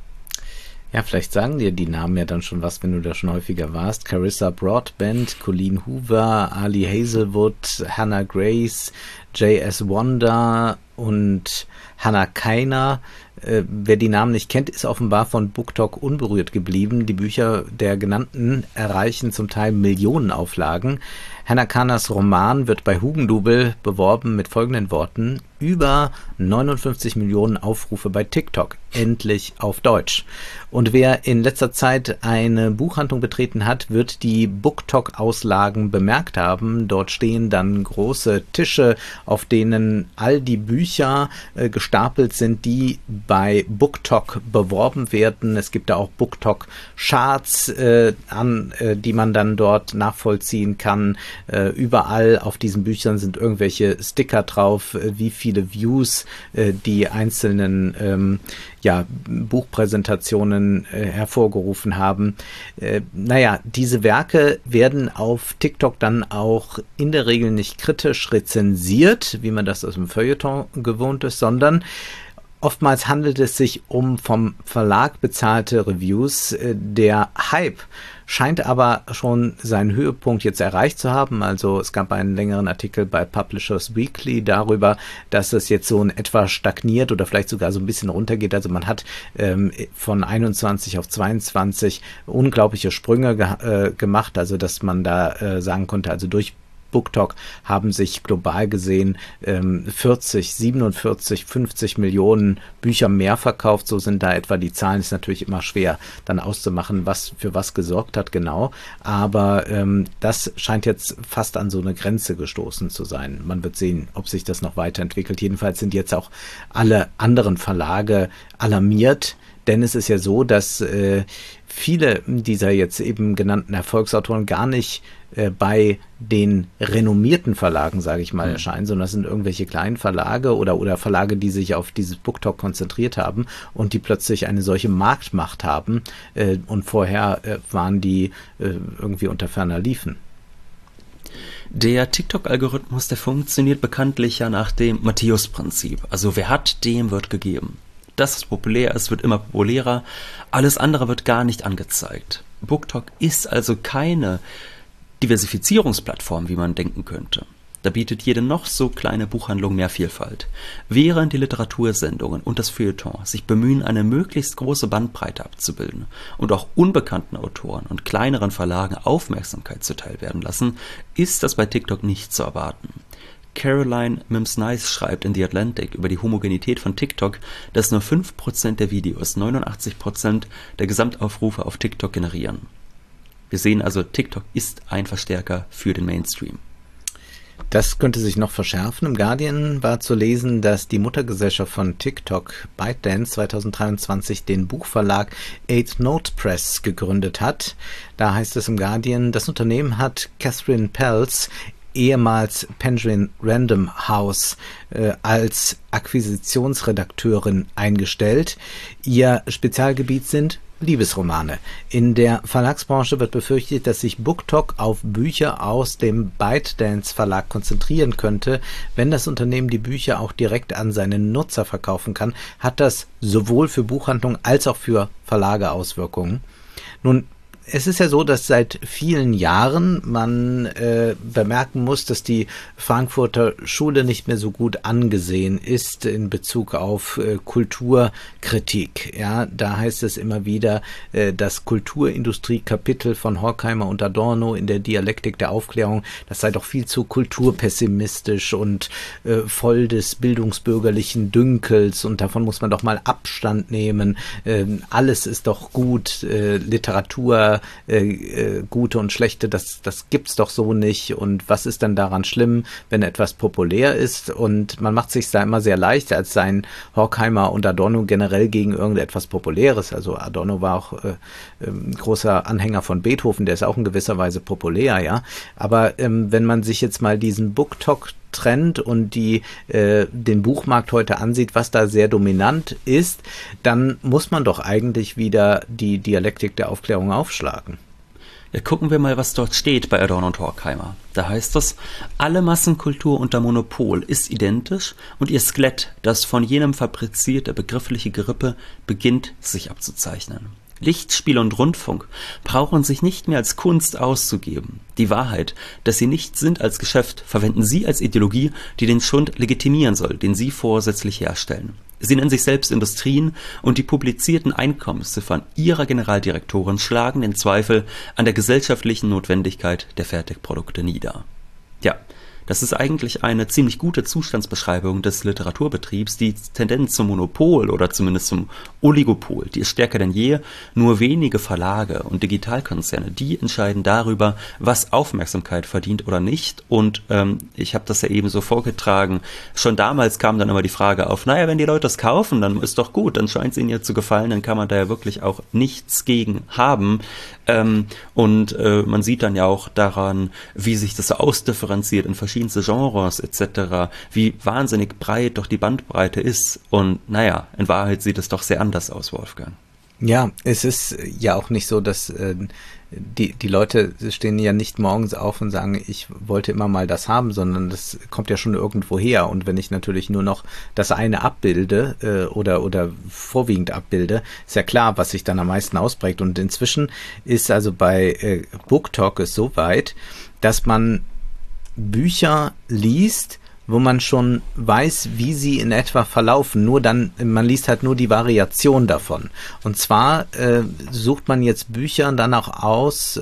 Ja, vielleicht sagen dir die Namen ja dann schon was, wenn du da schon häufiger warst. Carissa Broadbent, Colleen Hoover, Ali Hazelwood, Hannah Grace, J.S. Wonder und Hannah Keiner. Wer die Namen nicht kennt, ist offenbar von BookTok unberührt geblieben. Die Bücher der genannten erreichen zum Teil Millionenauflagen. Hannah Keiners Roman wird bei Hugendubel beworben mit folgenden Worten: über 59 Millionen Aufrufe bei TikTok, endlich auf Deutsch. Und wer in letzter Zeit eine Buchhandlung betreten hat, wird die BookTok-Auslagen bemerkt haben. Dort stehen dann große Tische, auf denen all die Bücher gestapelt sind, die bei BookTok beworben werden. Es gibt da auch BookTok-Charts, die man dann dort nachvollziehen kann. Überall auf diesen Büchern sind irgendwelche Sticker drauf, wie viele Views die einzelnen Buchpräsentationen hervorgerufen haben. Diese Werke werden auf TikTok dann auch in der Regel nicht kritisch rezensiert, wie man das aus dem Feuilleton gewohnt ist, sondern oftmals handelt es sich um vom Verlag bezahlte Reviews. Der Hype scheint aber schon seinen Höhepunkt jetzt erreicht zu haben. Also es gab einen längeren Artikel bei Publishers Weekly darüber, dass es jetzt so in etwa stagniert oder vielleicht sogar so ein bisschen runtergeht. Also man hat von 21 auf 22 unglaubliche Sprünge gemacht, also dass man da sagen konnte, also durch BookTok haben sich global gesehen 40, 47, 50 Millionen Bücher mehr verkauft. So sind da etwa die Zahlen. Ist natürlich immer schwer dann auszumachen, was für was gesorgt hat genau. Aber das scheint jetzt fast an so eine Grenze gestoßen zu sein. Man wird sehen, ob sich das noch weiterentwickelt. Jedenfalls sind jetzt auch alle anderen Verlage alarmiert. Denn es ist ja so, dass viele dieser jetzt eben genannten Erfolgsautoren gar nicht bei den renommierten Verlagen, sage ich mal, erscheinen, sondern das sind irgendwelche kleinen Verlage oder Verlage, die sich auf dieses BookTok konzentriert haben und die plötzlich eine solche Marktmacht haben und vorher waren die irgendwie unter ferner Liefen. Der TikTok-Algorithmus, der funktioniert bekanntlich ja nach dem Matthäus-Prinzip. Also wer hat, dem wird gegeben. Das, was populär ist, wird immer populärer. Alles andere wird gar nicht angezeigt. BookTok ist also keine Diversifizierungsplattform, wie man denken könnte. Da bietet jede noch so kleine Buchhandlung mehr Vielfalt. Während die Literatursendungen und das Feuilleton sich bemühen, eine möglichst große Bandbreite abzubilden und auch unbekannten Autoren und kleineren Verlagen Aufmerksamkeit zuteil werden lassen, ist das bei TikTok nicht zu erwarten. Caroline Mims-Nice schreibt in The Atlantic über die Homogenität von TikTok, dass nur 5% der Videos 89% der Gesamtaufrufe auf TikTok generieren. Wir sehen also, TikTok ist ein Verstärker für den Mainstream. Das könnte sich noch verschärfen. Im Guardian war zu lesen, dass die Muttergesellschaft von TikTok, ByteDance, 2023 den Buchverlag 8 Note Press gegründet hat. Da heißt es im Guardian, das Unternehmen hat Catherine Pelz, ehemals Penguin Random House, als Akquisitionsredakteurin eingestellt. Ihr Spezialgebiet sind Liebesromane. In der Verlagsbranche wird befürchtet, dass sich BookTok auf Bücher aus dem ByteDance Verlag konzentrieren könnte. Wenn das Unternehmen die Bücher auch direkt an seine Nutzer verkaufen kann, hat das sowohl für Buchhandlungen als auch für Verlage Auswirkungen. Nun Es ist ja so, dass seit vielen Jahren man bemerken muss, dass die Frankfurter Schule nicht mehr so gut angesehen ist in Bezug auf Kulturkritik. Ja, da heißt es immer wieder, das Kulturindustrie-Kapitel von Horkheimer und Adorno in der Dialektik der Aufklärung, das sei doch viel zu kulturpessimistisch und voll des bildungsbürgerlichen Dünkels und davon muss man doch mal Abstand nehmen. Alles ist doch gut, Literatur, gute und schlechte, das gibt's doch so nicht und was ist denn daran schlimm, wenn etwas populär ist und man macht sich da immer sehr leicht, als seien Horkheimer und Adorno generell gegen irgendetwas Populäres, also Adorno war auch großer Anhänger von Beethoven, der ist auch in gewisser Weise populär, ja, aber wenn man sich jetzt mal diesen BookTok-Trend und den Buchmarkt heute ansieht, was da sehr dominant ist, dann muss man doch eigentlich wieder die Dialektik der Aufklärung aufschlagen. Ja, gucken wir mal, was dort steht bei Adorno und Horkheimer. Da heißt es, alle Massenkultur unter Monopol ist identisch und ihr Skelett, das von jenem fabrizierte begriffliche Gerippe, beginnt sich abzuzeichnen. Lichtspiel und Rundfunk brauchen sich nicht mehr als Kunst auszugeben. Die Wahrheit, dass sie nichts sind als Geschäft, verwenden sie als Ideologie, die den Schund legitimieren soll, den sie vorsätzlich herstellen. Sie nennen sich selbst Industrien und die publizierten Einkommensziffern ihrer Generaldirektoren schlagen den Zweifel an der gesellschaftlichen Notwendigkeit der Fertigprodukte nieder. Ja, das ist eigentlich eine ziemlich gute Zustandsbeschreibung des Literaturbetriebs. Die Tendenz zum Monopol oder zumindest zum Oligopol, die ist stärker denn je. Nur wenige Verlage und Digitalkonzerne, die entscheiden darüber, was Aufmerksamkeit verdient oder nicht. Und ich habe das ja eben so vorgetragen. Schon damals kam dann immer die Frage auf, naja, wenn die Leute das kaufen, dann ist doch gut, dann scheint es ihnen ja zu gefallen, dann kann man da ja wirklich auch nichts gegen haben. Man sieht dann ja auch daran, wie sich das so ausdifferenziert in verschiedenste Genres etc., wie wahnsinnig breit doch die Bandbreite ist. Und naja, in Wahrheit sieht es doch sehr anders aus, Wolfgang. Ja, es ist ja auch nicht so, dass die Leute stehen ja nicht morgens auf und sagen, ich wollte immer mal das haben, sondern das kommt ja schon irgendwo her. Und wenn ich natürlich nur noch das eine abbilde oder vorwiegend abbilde, ist ja klar, was sich dann am meisten ausprägt. Und inzwischen ist also bei BookTok es so weit, dass man Bücher liest, wo man schon weiß, wie sie in etwa verlaufen. Nur dann, man liest halt nur die Variation davon. Und zwar sucht man jetzt Bücher dann auch aus,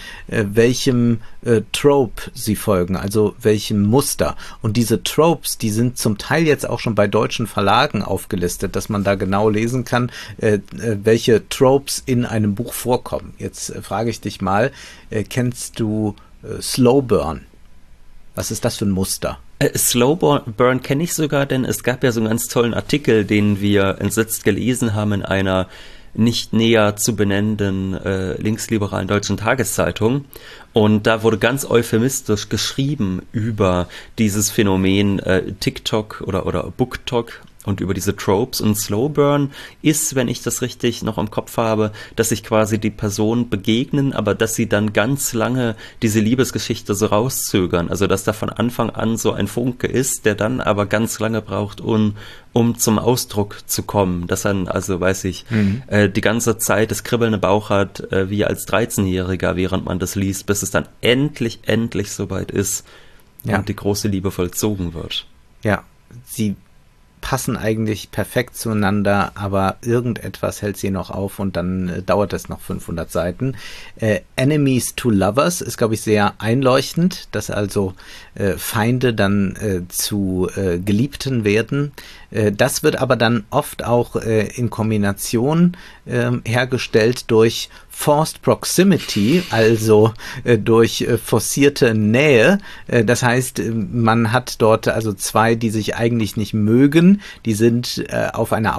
welchem Trope sie folgen, also welchem Muster. Und diese Tropes, die sind zum Teil jetzt auch schon bei deutschen Verlagen aufgelistet, dass man da genau lesen kann, welche Tropes in einem Buch vorkommen. Jetzt frage ich dich mal, kennst du Slow Burn? Was ist das für ein Muster? Slow Burn kenne ich sogar, denn es gab ja so einen ganz tollen Artikel, den wir entsetzt gelesen haben in einer nicht näher zu benennenden linksliberalen deutschen Tageszeitung. Und da wurde ganz euphemistisch geschrieben über dieses Phänomen TikTok oder BookTok und über diese Tropes. Und Slow Burn ist, wenn ich das richtig noch im Kopf habe, dass sich quasi die Personen begegnen, aber dass sie dann ganz lange diese Liebesgeschichte so rauszögern. Also dass da von Anfang an so ein Funke ist, der dann aber ganz lange braucht, um zum Ausdruck zu kommen. Dass dann, also weiß ich, die ganze Zeit das Kribbeln im Bauch hat, wie als 13-Jähriger, während man das liest, bis es dann endlich soweit ist und die große Liebe vollzogen wird. Ja, sie passen eigentlich perfekt zueinander, aber irgendetwas hält sie noch auf und dann dauert es noch 500 Seiten. Enemies to Lovers ist, glaube ich, sehr einleuchtend, dass also Feinde dann zu Geliebten werden. Das wird aber dann oft auch in Kombination hergestellt durch Forced Proximity, also durch forcierte Nähe. Das heißt, man hat dort also zwei, die sich eigentlich nicht mögen. Die sind in einer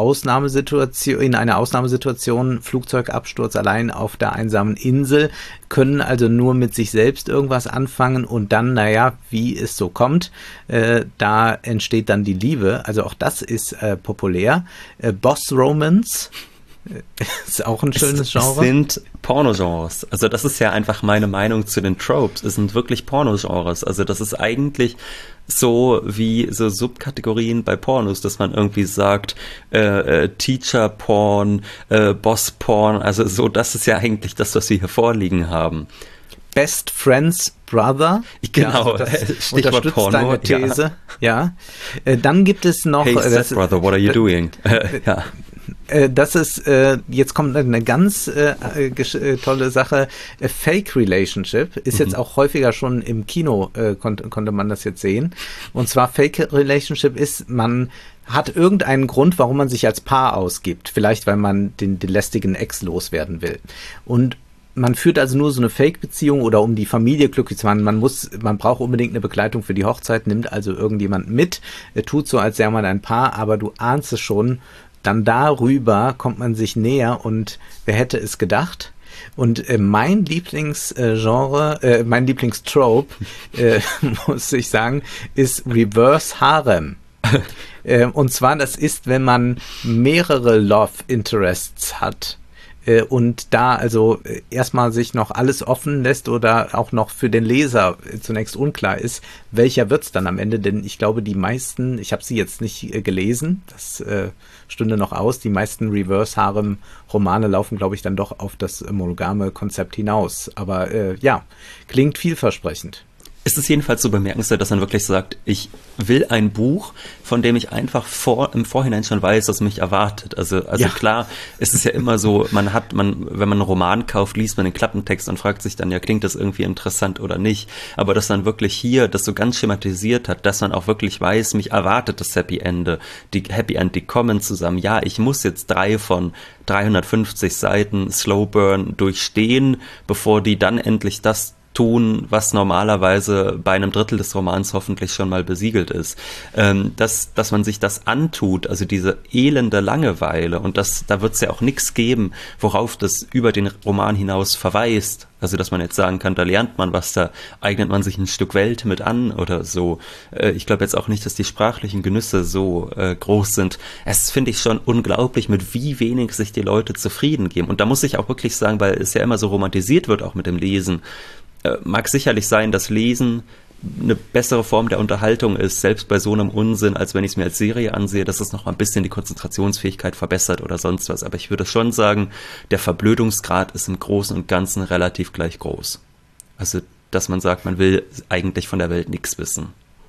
Ausnahmesituation, Flugzeugabsturz allein auf der einsamen Insel, können also nur mit sich selbst irgendwas anfangen und dann, naja, wie es so kommt, da entsteht dann die Liebe. Also auch das ist populär. Boss Romance ist auch ein schönes Genre. Es sind Pornogenres. Also das ist ja einfach meine Meinung zu den Tropes. Es sind wirklich Pornogenres. Also das ist eigentlich so wie so Subkategorien bei Pornos, dass man irgendwie sagt, Teacher-Porn, Boss-Porn, also so, das ist ja eigentlich das, was wir hier vorliegen haben. Best Friends Brother. Genau, ja, also das Stichwort unterstützt Porno, deine These. Ja. Dann gibt es noch... Hey, Brother, what are you doing? Ja. Das ist, jetzt kommt eine ganz tolle Sache. Fake Relationship ist jetzt auch häufiger schon im Kino, konnte man das jetzt sehen. Und zwar Fake Relationship ist, man hat irgendeinen Grund, warum man sich als Paar ausgibt. Vielleicht, weil man den lästigen Ex loswerden will. Und man führt also nur so eine Fake-Beziehung oder um die Familie glücklich zu machen. Man braucht unbedingt eine Begleitung für die Hochzeit, nimmt also irgendjemand mit, tut so, als wäre man ein Paar, aber du ahnst es schon, dann darüber kommt man sich näher und wer hätte es gedacht? Und mein Lieblingsgenre, mein Lieblingstrope, muss ich sagen, ist Reverse Harem. Und zwar, das ist, wenn man mehrere Love Interests hat. Und da also erstmal sich noch alles offen lässt oder auch noch für den Leser zunächst unklar ist, welcher wird's dann am Ende, denn ich glaube, die meisten, ich habe sie jetzt nicht gelesen, das stünde noch aus, die meisten Reverse-Harem-Romane laufen, glaube ich, dann doch auf das monogame Konzept hinaus, aber ja, klingt vielversprechend. Es ist jedenfalls so bemerkenswert, dass man wirklich sagt, ich will ein Buch, von dem ich einfach im Vorhinein schon weiß, was mich erwartet. Also ja. Klar, es ist ja immer so, wenn man einen Roman kauft, liest man den Klappentext und fragt sich dann, ja, klingt das irgendwie interessant oder nicht. Aber dass dann wirklich hier das so ganz schematisiert hat, dass man auch wirklich weiß, mich erwartet das Happy End, die kommen zusammen. Ja, ich muss jetzt 3 von 350 Seiten Slow Burn durchstehen, bevor die dann endlich das tun, was normalerweise bei einem Drittel des Romans hoffentlich schon mal besiegelt ist. Dass man sich das antut, also diese elende Langeweile, und da wird es ja auch nichts geben, worauf das über den Roman hinaus verweist. Also dass man jetzt sagen kann, da lernt man was, da eignet man sich ein Stück Welt mit an oder so. Ich glaube jetzt auch nicht, dass die sprachlichen Genüsse so groß sind. Es finde ich schon unglaublich, mit wie wenig sich die Leute zufrieden geben. Und da muss ich auch wirklich sagen, weil es ja immer so romantisiert wird, auch mit dem Lesen, mag sicherlich sein, dass Lesen eine bessere Form der Unterhaltung ist, selbst bei so einem Unsinn, als wenn ich es mir als Serie ansehe, dass es noch mal ein bisschen die Konzentrationsfähigkeit verbessert oder sonst was. Aber ich würde schon sagen, der Verblödungsgrad ist im Großen und Ganzen relativ gleich groß. Also, dass man sagt, man will eigentlich von der Welt nichts wissen.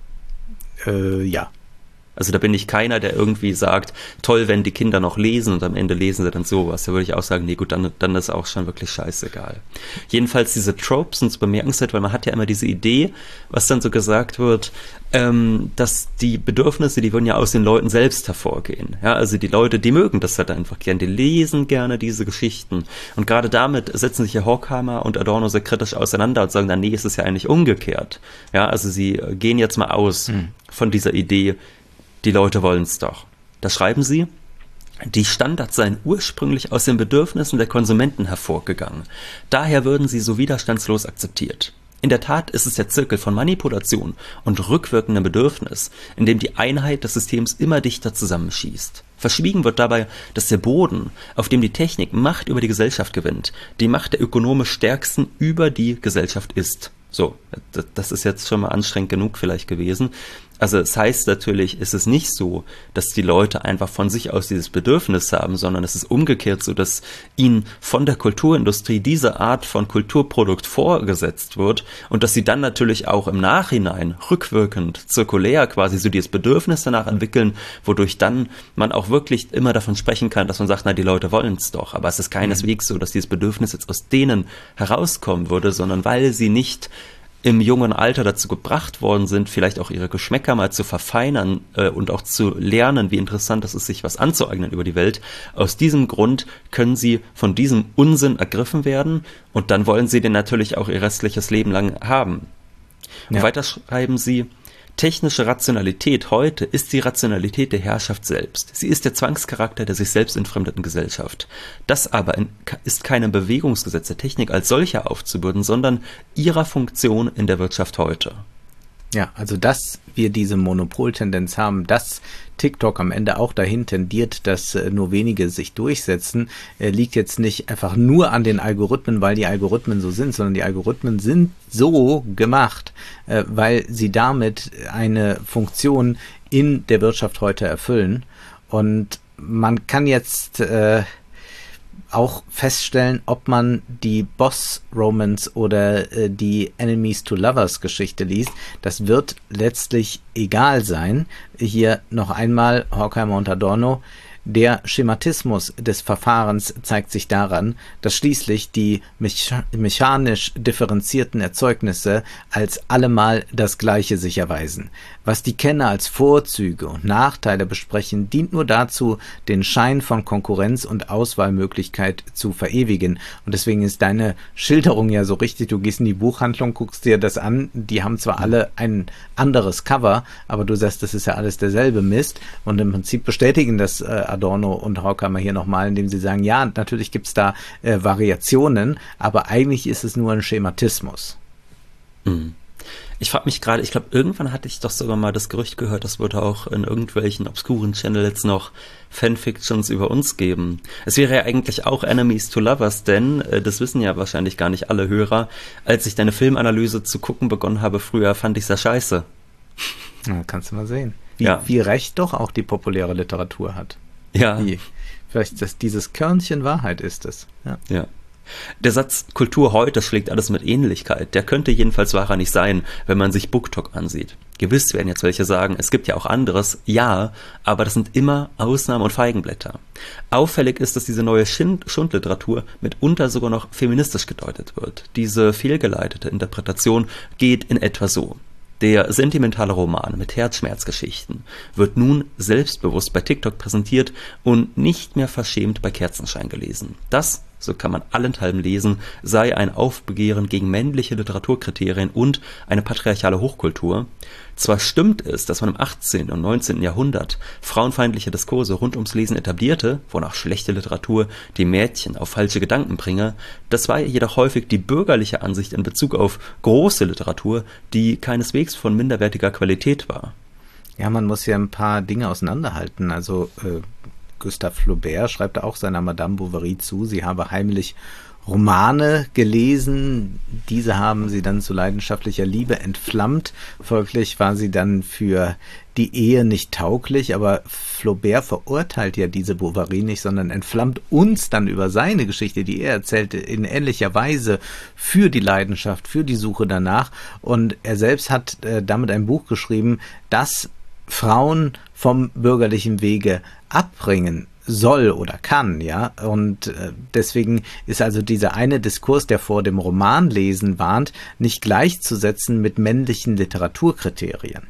Ja. Also da bin ich keiner, der irgendwie sagt, toll, wenn die Kinder noch lesen und am Ende lesen sie dann sowas. Da würde ich auch sagen, nee gut, dann ist auch schon wirklich scheißegal. Jedenfalls diese Tropes sind so bemerkenswert, weil man hat ja immer diese Idee, was dann so gesagt wird, dass die Bedürfnisse, die würden ja aus den Leuten selbst hervorgehen. Ja, also die Leute, die mögen das halt einfach gern, die lesen gerne diese Geschichten. Und gerade damit setzen sich ja Horkheimer und Adorno sehr kritisch auseinander und sagen dann, nee, ist es ja eigentlich umgekehrt. Ja, also sie gehen jetzt mal aus von dieser Idee, die Leute wollen es doch. Da schreiben sie, die Standards seien ursprünglich aus den Bedürfnissen der Konsumenten hervorgegangen. Daher würden sie so widerstandslos akzeptiert. In der Tat ist es der Zirkel von Manipulation und rückwirkendem Bedürfnis, in dem die Einheit des Systems immer dichter zusammenschießt. Verschwiegen wird dabei, dass der Boden, auf dem die Technik Macht über die Gesellschaft gewinnt, die Macht der ökonomisch Stärksten über die Gesellschaft ist. So, das ist jetzt schon mal anstrengend genug vielleicht gewesen. Also es heißt natürlich, ist es nicht so, dass die Leute einfach von sich aus dieses Bedürfnis haben, sondern es ist umgekehrt so, dass ihnen von der Kulturindustrie diese Art von Kulturprodukt vorgesetzt wird und dass sie dann natürlich auch im Nachhinein rückwirkend, zirkulär quasi so dieses Bedürfnis danach entwickeln, wodurch dann man auch wirklich immer davon sprechen kann, dass man sagt, na, die Leute wollen es doch. Aber es ist keineswegs so, dass dieses Bedürfnis jetzt aus denen herauskommen würde, sondern weil sie nicht im jungen Alter dazu gebracht worden sind, vielleicht auch ihre Geschmäcker mal zu verfeinern und auch zu lernen, wie interessant es ist, sich was anzueignen über die Welt. Aus diesem Grund können sie von diesem Unsinn ergriffen werden und dann wollen sie den natürlich auch ihr restliches Leben lang haben. Ja. Und weiter schreiben sie, technische Rationalität heute ist die Rationalität der Herrschaft selbst. Sie ist der Zwangscharakter der sich selbst entfremdeten Gesellschaft. Das aber ist keinem Bewegungsgesetz der Technik als solcher aufzubürden, sondern ihrer Funktion in der Wirtschaft heute. Ja, also dass wir diese Monopoltendenz haben, dass TikTok am Ende auch dahin tendiert, dass nur wenige sich durchsetzen, liegt jetzt nicht einfach nur an den Algorithmen, weil die Algorithmen so sind, sondern die Algorithmen sind so gemacht, weil sie damit eine Funktion in der Wirtschaft heute erfüllen. Und man kann jetzt auch feststellen, ob man die Boss-Romance oder die Enemies-to-Lovers-Geschichte liest. Das wird letztlich egal sein. Hier noch einmal Horkheimer und Adorno. Der Schematismus des Verfahrens zeigt sich daran, dass schließlich die mechanisch differenzierten Erzeugnisse als allemal das Gleiche sich erweisen. Was die Kenner als Vorzüge und Nachteile besprechen, dient nur dazu, den Schein von Konkurrenz und Auswahlmöglichkeit zu verewigen. Und deswegen ist deine Schilderung ja so richtig. Du gehst in die Buchhandlung, guckst dir das an, die haben zwar alle ein anderes Cover, aber du sagst, das ist ja alles derselbe Mist. Und im Prinzip bestätigen das Adorno und Horkheimer hier nochmal, indem sie sagen, ja, natürlich gibt's da Variationen, aber eigentlich ist es nur ein Schematismus. Mhm. Ich frage mich gerade, ich glaube, irgendwann hatte ich doch sogar mal das Gerücht gehört, das würde auch in irgendwelchen obskuren Channels noch Fanfictions über uns geben. Es wäre ja eigentlich auch Enemies to Lovers, denn, das wissen ja wahrscheinlich gar nicht alle Hörer, als ich deine Filmanalyse zu gucken begonnen habe früher, fand ich das scheiße. Ja, kannst du mal sehen. Wie recht doch auch die populäre Literatur hat. Ja. Vielleicht dieses Körnchen Wahrheit ist es. Ja. Der Satz Kultur heute schlägt alles mit Ähnlichkeit, der könnte jedenfalls wahrer nicht sein, wenn man sich BookTok ansieht. Gewiss werden jetzt welche sagen, es gibt ja auch anderes, ja, aber das sind immer Ausnahmen und Feigenblätter. Auffällig ist, dass diese neue Schundliteratur mitunter sogar noch feministisch gedeutet wird. Diese fehlgeleitete Interpretation geht in etwa so. Der sentimentale Roman mit Herzschmerzgeschichten wird nun selbstbewusst bei TikTok präsentiert und nicht mehr verschämt bei Kerzenschein gelesen. Das, so kann man allenthalben lesen, sei ein Aufbegehren gegen männliche Literaturkriterien und eine patriarchale Hochkultur. Zwar stimmt es, dass man im 18. und 19. Jahrhundert frauenfeindliche Diskurse rund ums Lesen etablierte, wonach schlechte Literatur die Mädchen auf falsche Gedanken bringe, das war jedoch häufig die bürgerliche Ansicht in Bezug auf große Literatur, die keineswegs von minderwertiger Qualität war. Ja, man muss ja ein paar Dinge auseinanderhalten. Also Gustave Flaubert schreibt auch seiner Madame Bovary zu, sie habe heimlich Romane gelesen, diese haben sie dann zu leidenschaftlicher Liebe entflammt, folglich war sie dann für die Ehe nicht tauglich, aber Flaubert verurteilt ja diese Bovary nicht, sondern entflammt uns dann über seine Geschichte, die er erzählte, in ähnlicher Weise für die Leidenschaft, für die Suche danach, und er selbst hat damit ein Buch geschrieben, das Frauen vom bürgerlichen Wege abbringen soll oder kann, ja, und deswegen ist also dieser eine Diskurs, der vor dem Romanlesen warnt, nicht gleichzusetzen mit männlichen Literaturkriterien.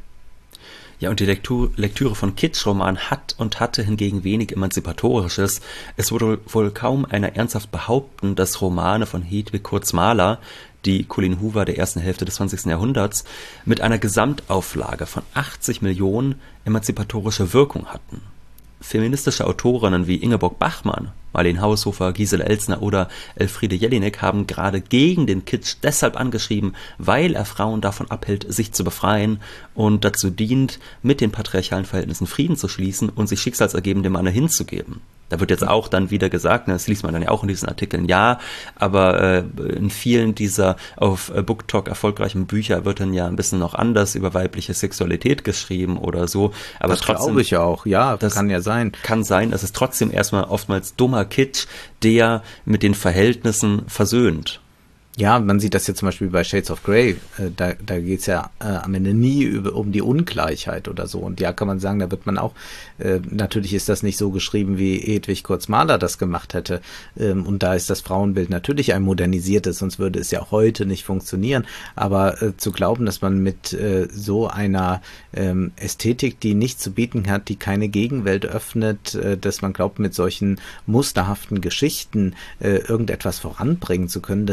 Ja, und die Lektüre von Kitschroman hat und hatte hingegen wenig Emanzipatorisches. Es würde wohl kaum einer ernsthaft behaupten, dass Romane von Hedwig Kurz-Mahler, die Colleen Hoover der ersten Hälfte des 20. Jahrhunderts, mit einer Gesamtauflage von 80 Millionen emanzipatorische Wirkung hatten. Feministische Autorinnen wie Ingeborg Bachmann, Marlene Haushofer, Gisela Elsner oder Elfriede Jelinek haben gerade gegen den Kitsch deshalb angeschrieben, weil er Frauen davon abhält, sich zu befreien und dazu dient, mit den patriarchalen Verhältnissen Frieden zu schließen und sich schicksalsergebende Manne hinzugeben. Da wird jetzt auch dann wieder gesagt, das liest man dann ja auch in diesen Artikeln, ja, aber in vielen dieser auf BookTok erfolgreichen Bücher wird dann ja ein bisschen noch anders über weibliche Sexualität geschrieben oder so. Aber das trotzdem, glaube ich auch, ja, das kann ja sein. Kann sein, es ist trotzdem erstmal oftmals dummer Kitsch, der mit den Verhältnissen versöhnt. Ja, man sieht das ja zum Beispiel bei Shades of Grey, da geht's ja am Ende nie um die Ungleichheit oder so, und ja, kann man sagen, da wird man auch, natürlich ist das nicht so geschrieben, wie Hedwig Kurz-Mahler das gemacht hätte, und da ist das Frauenbild natürlich ein modernisiertes, sonst würde es ja auch heute nicht funktionieren, aber zu glauben, dass man mit so einer Ästhetik, die nichts zu bieten hat, die keine Gegenwelt öffnet, dass man glaubt, mit solchen musterhaften Geschichten irgendetwas voranbringen zu können, das ist doch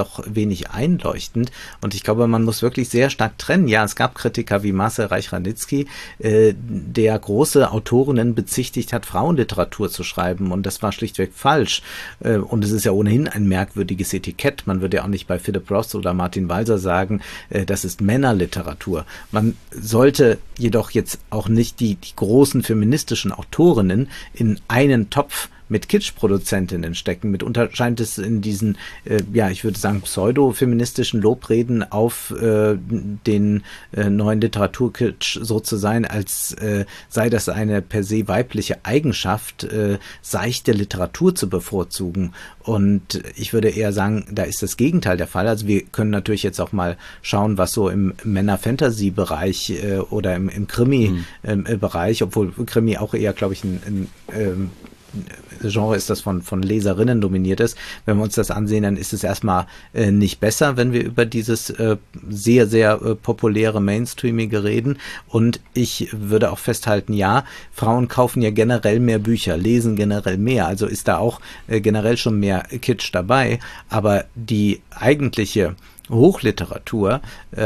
doch wenig einleuchtend. Und ich glaube, man muss wirklich sehr stark trennen. Ja, es gab Kritiker wie Marcel Reich-Ranitzky, der große Autorinnen bezichtigt hat, Frauenliteratur zu schreiben. Und das war schlichtweg falsch. Und es ist ja ohnehin ein merkwürdiges Etikett. Man würde ja auch nicht bei Philip Roth oder Martin Walser sagen, das ist Männerliteratur. Man sollte jedoch jetzt auch nicht die großen feministischen Autorinnen in einen Topf mit Kitsch-Produzentinnen stecken. Mitunter scheint es in diesen, ich würde sagen, pseudo-feministischen Lobreden auf den neuen Literaturkitsch so zu sein, als sei das eine per se weibliche Eigenschaft, seichte Literatur zu bevorzugen. Und ich würde eher sagen, da ist das Gegenteil der Fall. Also wir können natürlich jetzt auch mal schauen, was so im Männer-Fantasy-Bereich oder im Krimi-Bereich, obwohl Krimi auch eher, glaube ich, ein Genre ist, das von Leserinnen dominiert ist. Wenn wir uns das ansehen, dann ist es erstmal nicht besser, wenn wir über dieses sehr, sehr populäre Mainstreamige reden. Und ich würde auch festhalten, ja, Frauen kaufen ja generell mehr Bücher, lesen generell mehr. Also ist da auch generell schon mehr Kitsch dabei. Aber die eigentliche Hochliteratur,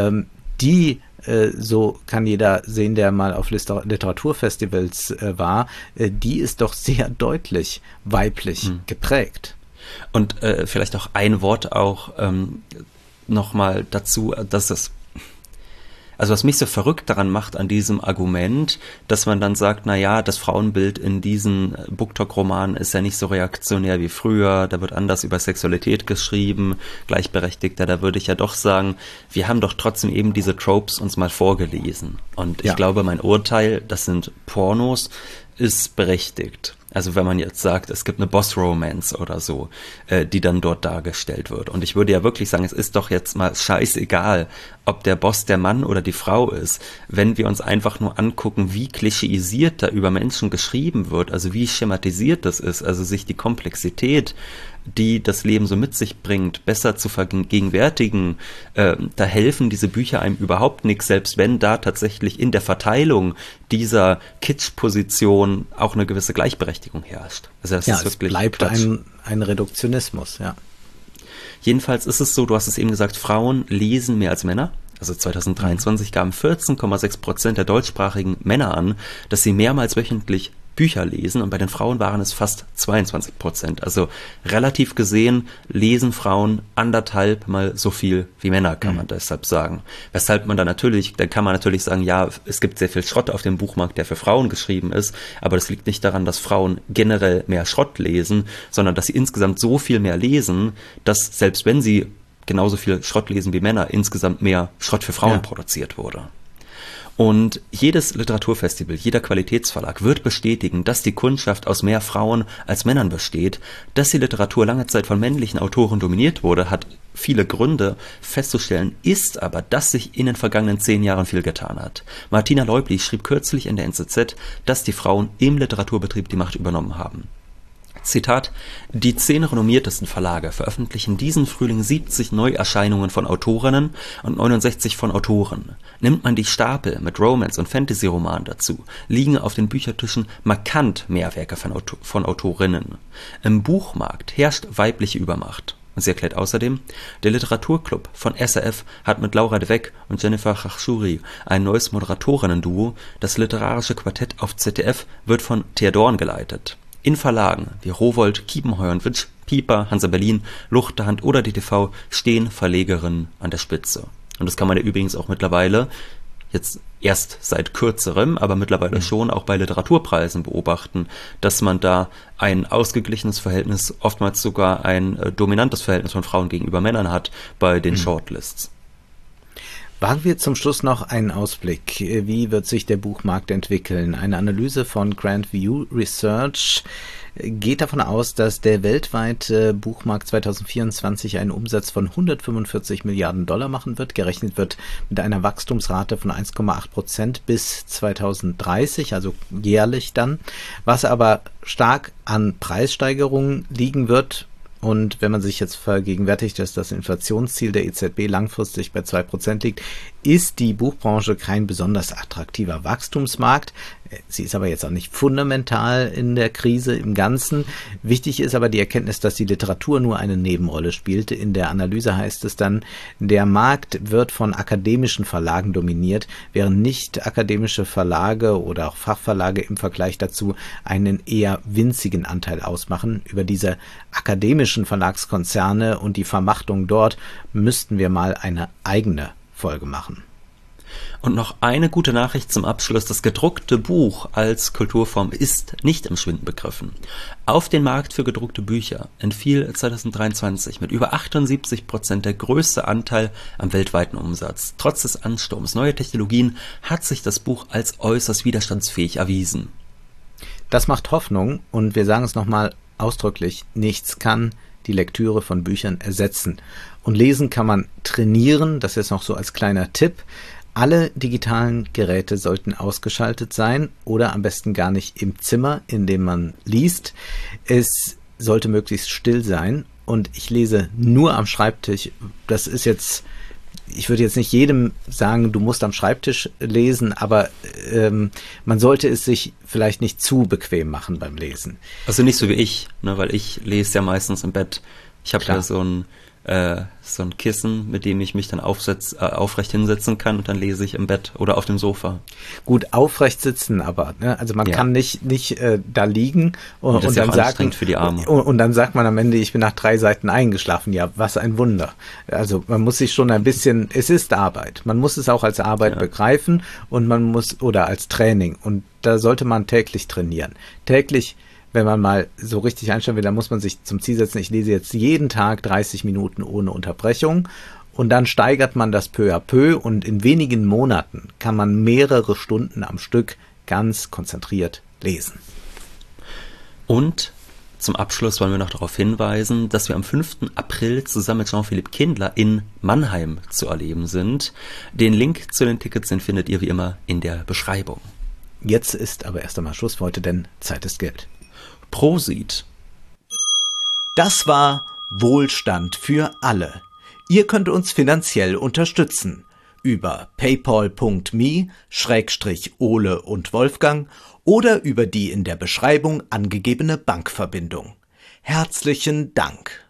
so kann jeder sehen, der mal auf Literaturfestivals war, die ist doch sehr deutlich weiblich geprägt. Und vielleicht auch ein Wort auch nochmal dazu, dass es, also was mich so verrückt daran macht an diesem Argument, dass man dann sagt, naja, das Frauenbild in diesen BookTok-Romanen ist ja nicht so reaktionär wie früher, da wird anders über Sexualität geschrieben, gleichberechtigter, da würde ich ja doch sagen, wir haben doch trotzdem eben diese Tropes uns mal vorgelesen. Und ich glaube, mein Urteil, das sind Pornos, ist berechtigt. Also wenn man jetzt sagt, es gibt eine Boss-Romance oder so, die dann dort dargestellt wird. Und ich würde ja wirklich sagen, es ist doch jetzt mal scheißegal, ob der Boss der Mann oder die Frau ist, wenn wir uns einfach nur angucken, wie klischeisiert da über Menschen geschrieben wird, also wie schematisiert das ist, also sich die Komplexität, die das Leben so mit sich bringt, besser zu vergegenwärtigen, da helfen diese Bücher einem überhaupt nichts, selbst wenn da tatsächlich in der Verteilung dieser Kitsch-Position auch eine gewisse Gleichberechtigung herrscht. Also das ist wirklich es bleibt ein Reduktionismus, ja. Jedenfalls ist es so, du hast es eben gesagt, Frauen lesen mehr als Männer. Also 2023 gaben 14,6% der deutschsprachigen Männer an, dass sie mehrmals wöchentlich Bücher lesen, und bei den Frauen waren es fast 22%. Also relativ gesehen lesen Frauen 1,5 mal so viel wie Männer, kann man deshalb sagen. Weshalb man dann kann man natürlich sagen, ja, es gibt sehr viel Schrott auf dem Buchmarkt, der für Frauen geschrieben ist, aber das liegt nicht daran, dass Frauen generell mehr Schrott lesen, sondern dass sie insgesamt so viel mehr lesen, dass selbst wenn sie genauso viel Schrott lesen wie Männer, insgesamt mehr Schrott für Frauen produziert wurde. Und jedes Literaturfestival, jeder Qualitätsverlag wird bestätigen, dass die Kundschaft aus mehr Frauen als Männern besteht. Dass die Literatur lange Zeit von männlichen Autoren dominiert wurde, hat viele Gründe. Festzustellen ist aber, dass sich in den vergangenen 10 Jahren viel getan hat. Martina Leubli schrieb kürzlich in der NZZ, dass die Frauen im Literaturbetrieb die Macht übernommen haben. Zitat: Die 10 renommiertesten Verlage veröffentlichen diesen Frühling 70 Neuerscheinungen von Autorinnen und 69 von Autoren. Nimmt man die Stapel mit Romance- und Fantasy-Romanen dazu, liegen auf den Büchertischen markant mehr Werke von Autorinnen. Im Buchmarkt herrscht weibliche Übermacht. Und sie erklärt außerdem, der Literaturclub von SRF hat mit Laura de Weck und Jennifer Chachchouri ein neues Moderatorinnen-Duo. Das literarische Quartett auf ZDF wird von Thea Dorn geleitet. In Verlagen wie Rowohlt, Kiepenheuer und Witsch, Piper, Hansa Berlin, Luchterhand oder DTV stehen Verlegerinnen an der Spitze. Und das kann man ja übrigens auch mittlerweile, jetzt erst seit kürzerem, aber mittlerweile schon auch bei Literaturpreisen beobachten, dass man da ein ausgeglichenes Verhältnis, oftmals sogar ein dominantes Verhältnis von Frauen gegenüber Männern hat bei den Shortlists. Wagen wir zum Schluss noch einen Ausblick. Wie wird sich der Buchmarkt entwickeln? Eine Analyse von Grand View Research geht davon aus, dass der weltweite Buchmarkt 2024 einen Umsatz von 145 Milliarden Dollar machen wird. Gerechnet wird mit einer Wachstumsrate von 1,8% bis 2030, also jährlich dann. Was aber stark an Preissteigerungen liegen wird, Und wenn man sich jetzt vergegenwärtigt, dass das Inflationsziel der EZB langfristig bei 2% liegt, ist die Buchbranche kein besonders attraktiver Wachstumsmarkt. Sie ist aber jetzt auch nicht fundamental in der Krise im Ganzen. Wichtig ist aber die Erkenntnis, dass die Literatur nur eine Nebenrolle spielte. In der Analyse heißt es dann, der Markt wird von akademischen Verlagen dominiert, während nicht akademische Verlage oder auch Fachverlage im Vergleich dazu einen eher winzigen Anteil ausmachen. Über diese akademischen Verlagskonzerne und die Vermachtung dort müssten wir mal eine eigene Folge machen. Und noch eine gute Nachricht zum Abschluss. Das gedruckte Buch als Kulturform ist nicht im Schwinden begriffen. Auf den Markt für gedruckte Bücher entfiel 2023 mit über 78% der größte Anteil am weltweiten Umsatz. Trotz des Ansturms neuer Technologien hat sich das Buch als äußerst widerstandsfähig erwiesen. Das macht Hoffnung und wir sagen es nochmal ausdrücklich, nichts kann die Lektüre von Büchern ersetzen. Und lesen kann man trainieren, das ist noch so als kleiner Tipp. Alle digitalen Geräte sollten ausgeschaltet sein oder am besten gar nicht im Zimmer, in dem man liest. Es sollte möglichst still sein und ich lese nur am Schreibtisch. Das ist jetzt, ich würde jetzt nicht jedem sagen, du musst am Schreibtisch lesen, aber man sollte es sich vielleicht nicht zu bequem machen beim Lesen. Also nicht so wie ich, ne, weil ich lese ja meistens im Bett. Ich habe ja so ein Kissen, mit dem ich mich dann aufrecht hinsetzen kann und dann lese ich im Bett oder auf dem Sofa. Gut, aufrecht sitzen aber, ne? Also man kann nicht da liegen und das ist dann auch anstrengend für die Arme. Und dann sagt man am Ende, ich bin nach 3 Seiten eingeschlafen. Ja, was ein Wunder. Also man muss sich schon ein bisschen, es ist Arbeit. Man muss es auch als Arbeit begreifen und man muss, oder als Training. Und da sollte man täglich trainieren. Täglich. Wenn man mal so richtig einstellen will, dann muss man sich zum Ziel setzen, ich lese jetzt jeden Tag 30 Minuten ohne Unterbrechung und dann steigert man das peu à peu und in wenigen Monaten kann man mehrere Stunden am Stück ganz konzentriert lesen. Und zum Abschluss wollen wir noch darauf hinweisen, dass wir am 5. April zusammen mit Jean-Philippe Kindler in Mannheim zu erleben sind. Den Link zu den Tickets, den findet ihr wie immer in der Beschreibung. Jetzt ist aber erst einmal Schluss für heute, denn Zeit ist Geld. Prosit. Das war Wohlstand für alle. Ihr könnt uns finanziell unterstützen über paypal.me/Ole und Wolfgang oder über die in der Beschreibung angegebene Bankverbindung. Herzlichen Dank.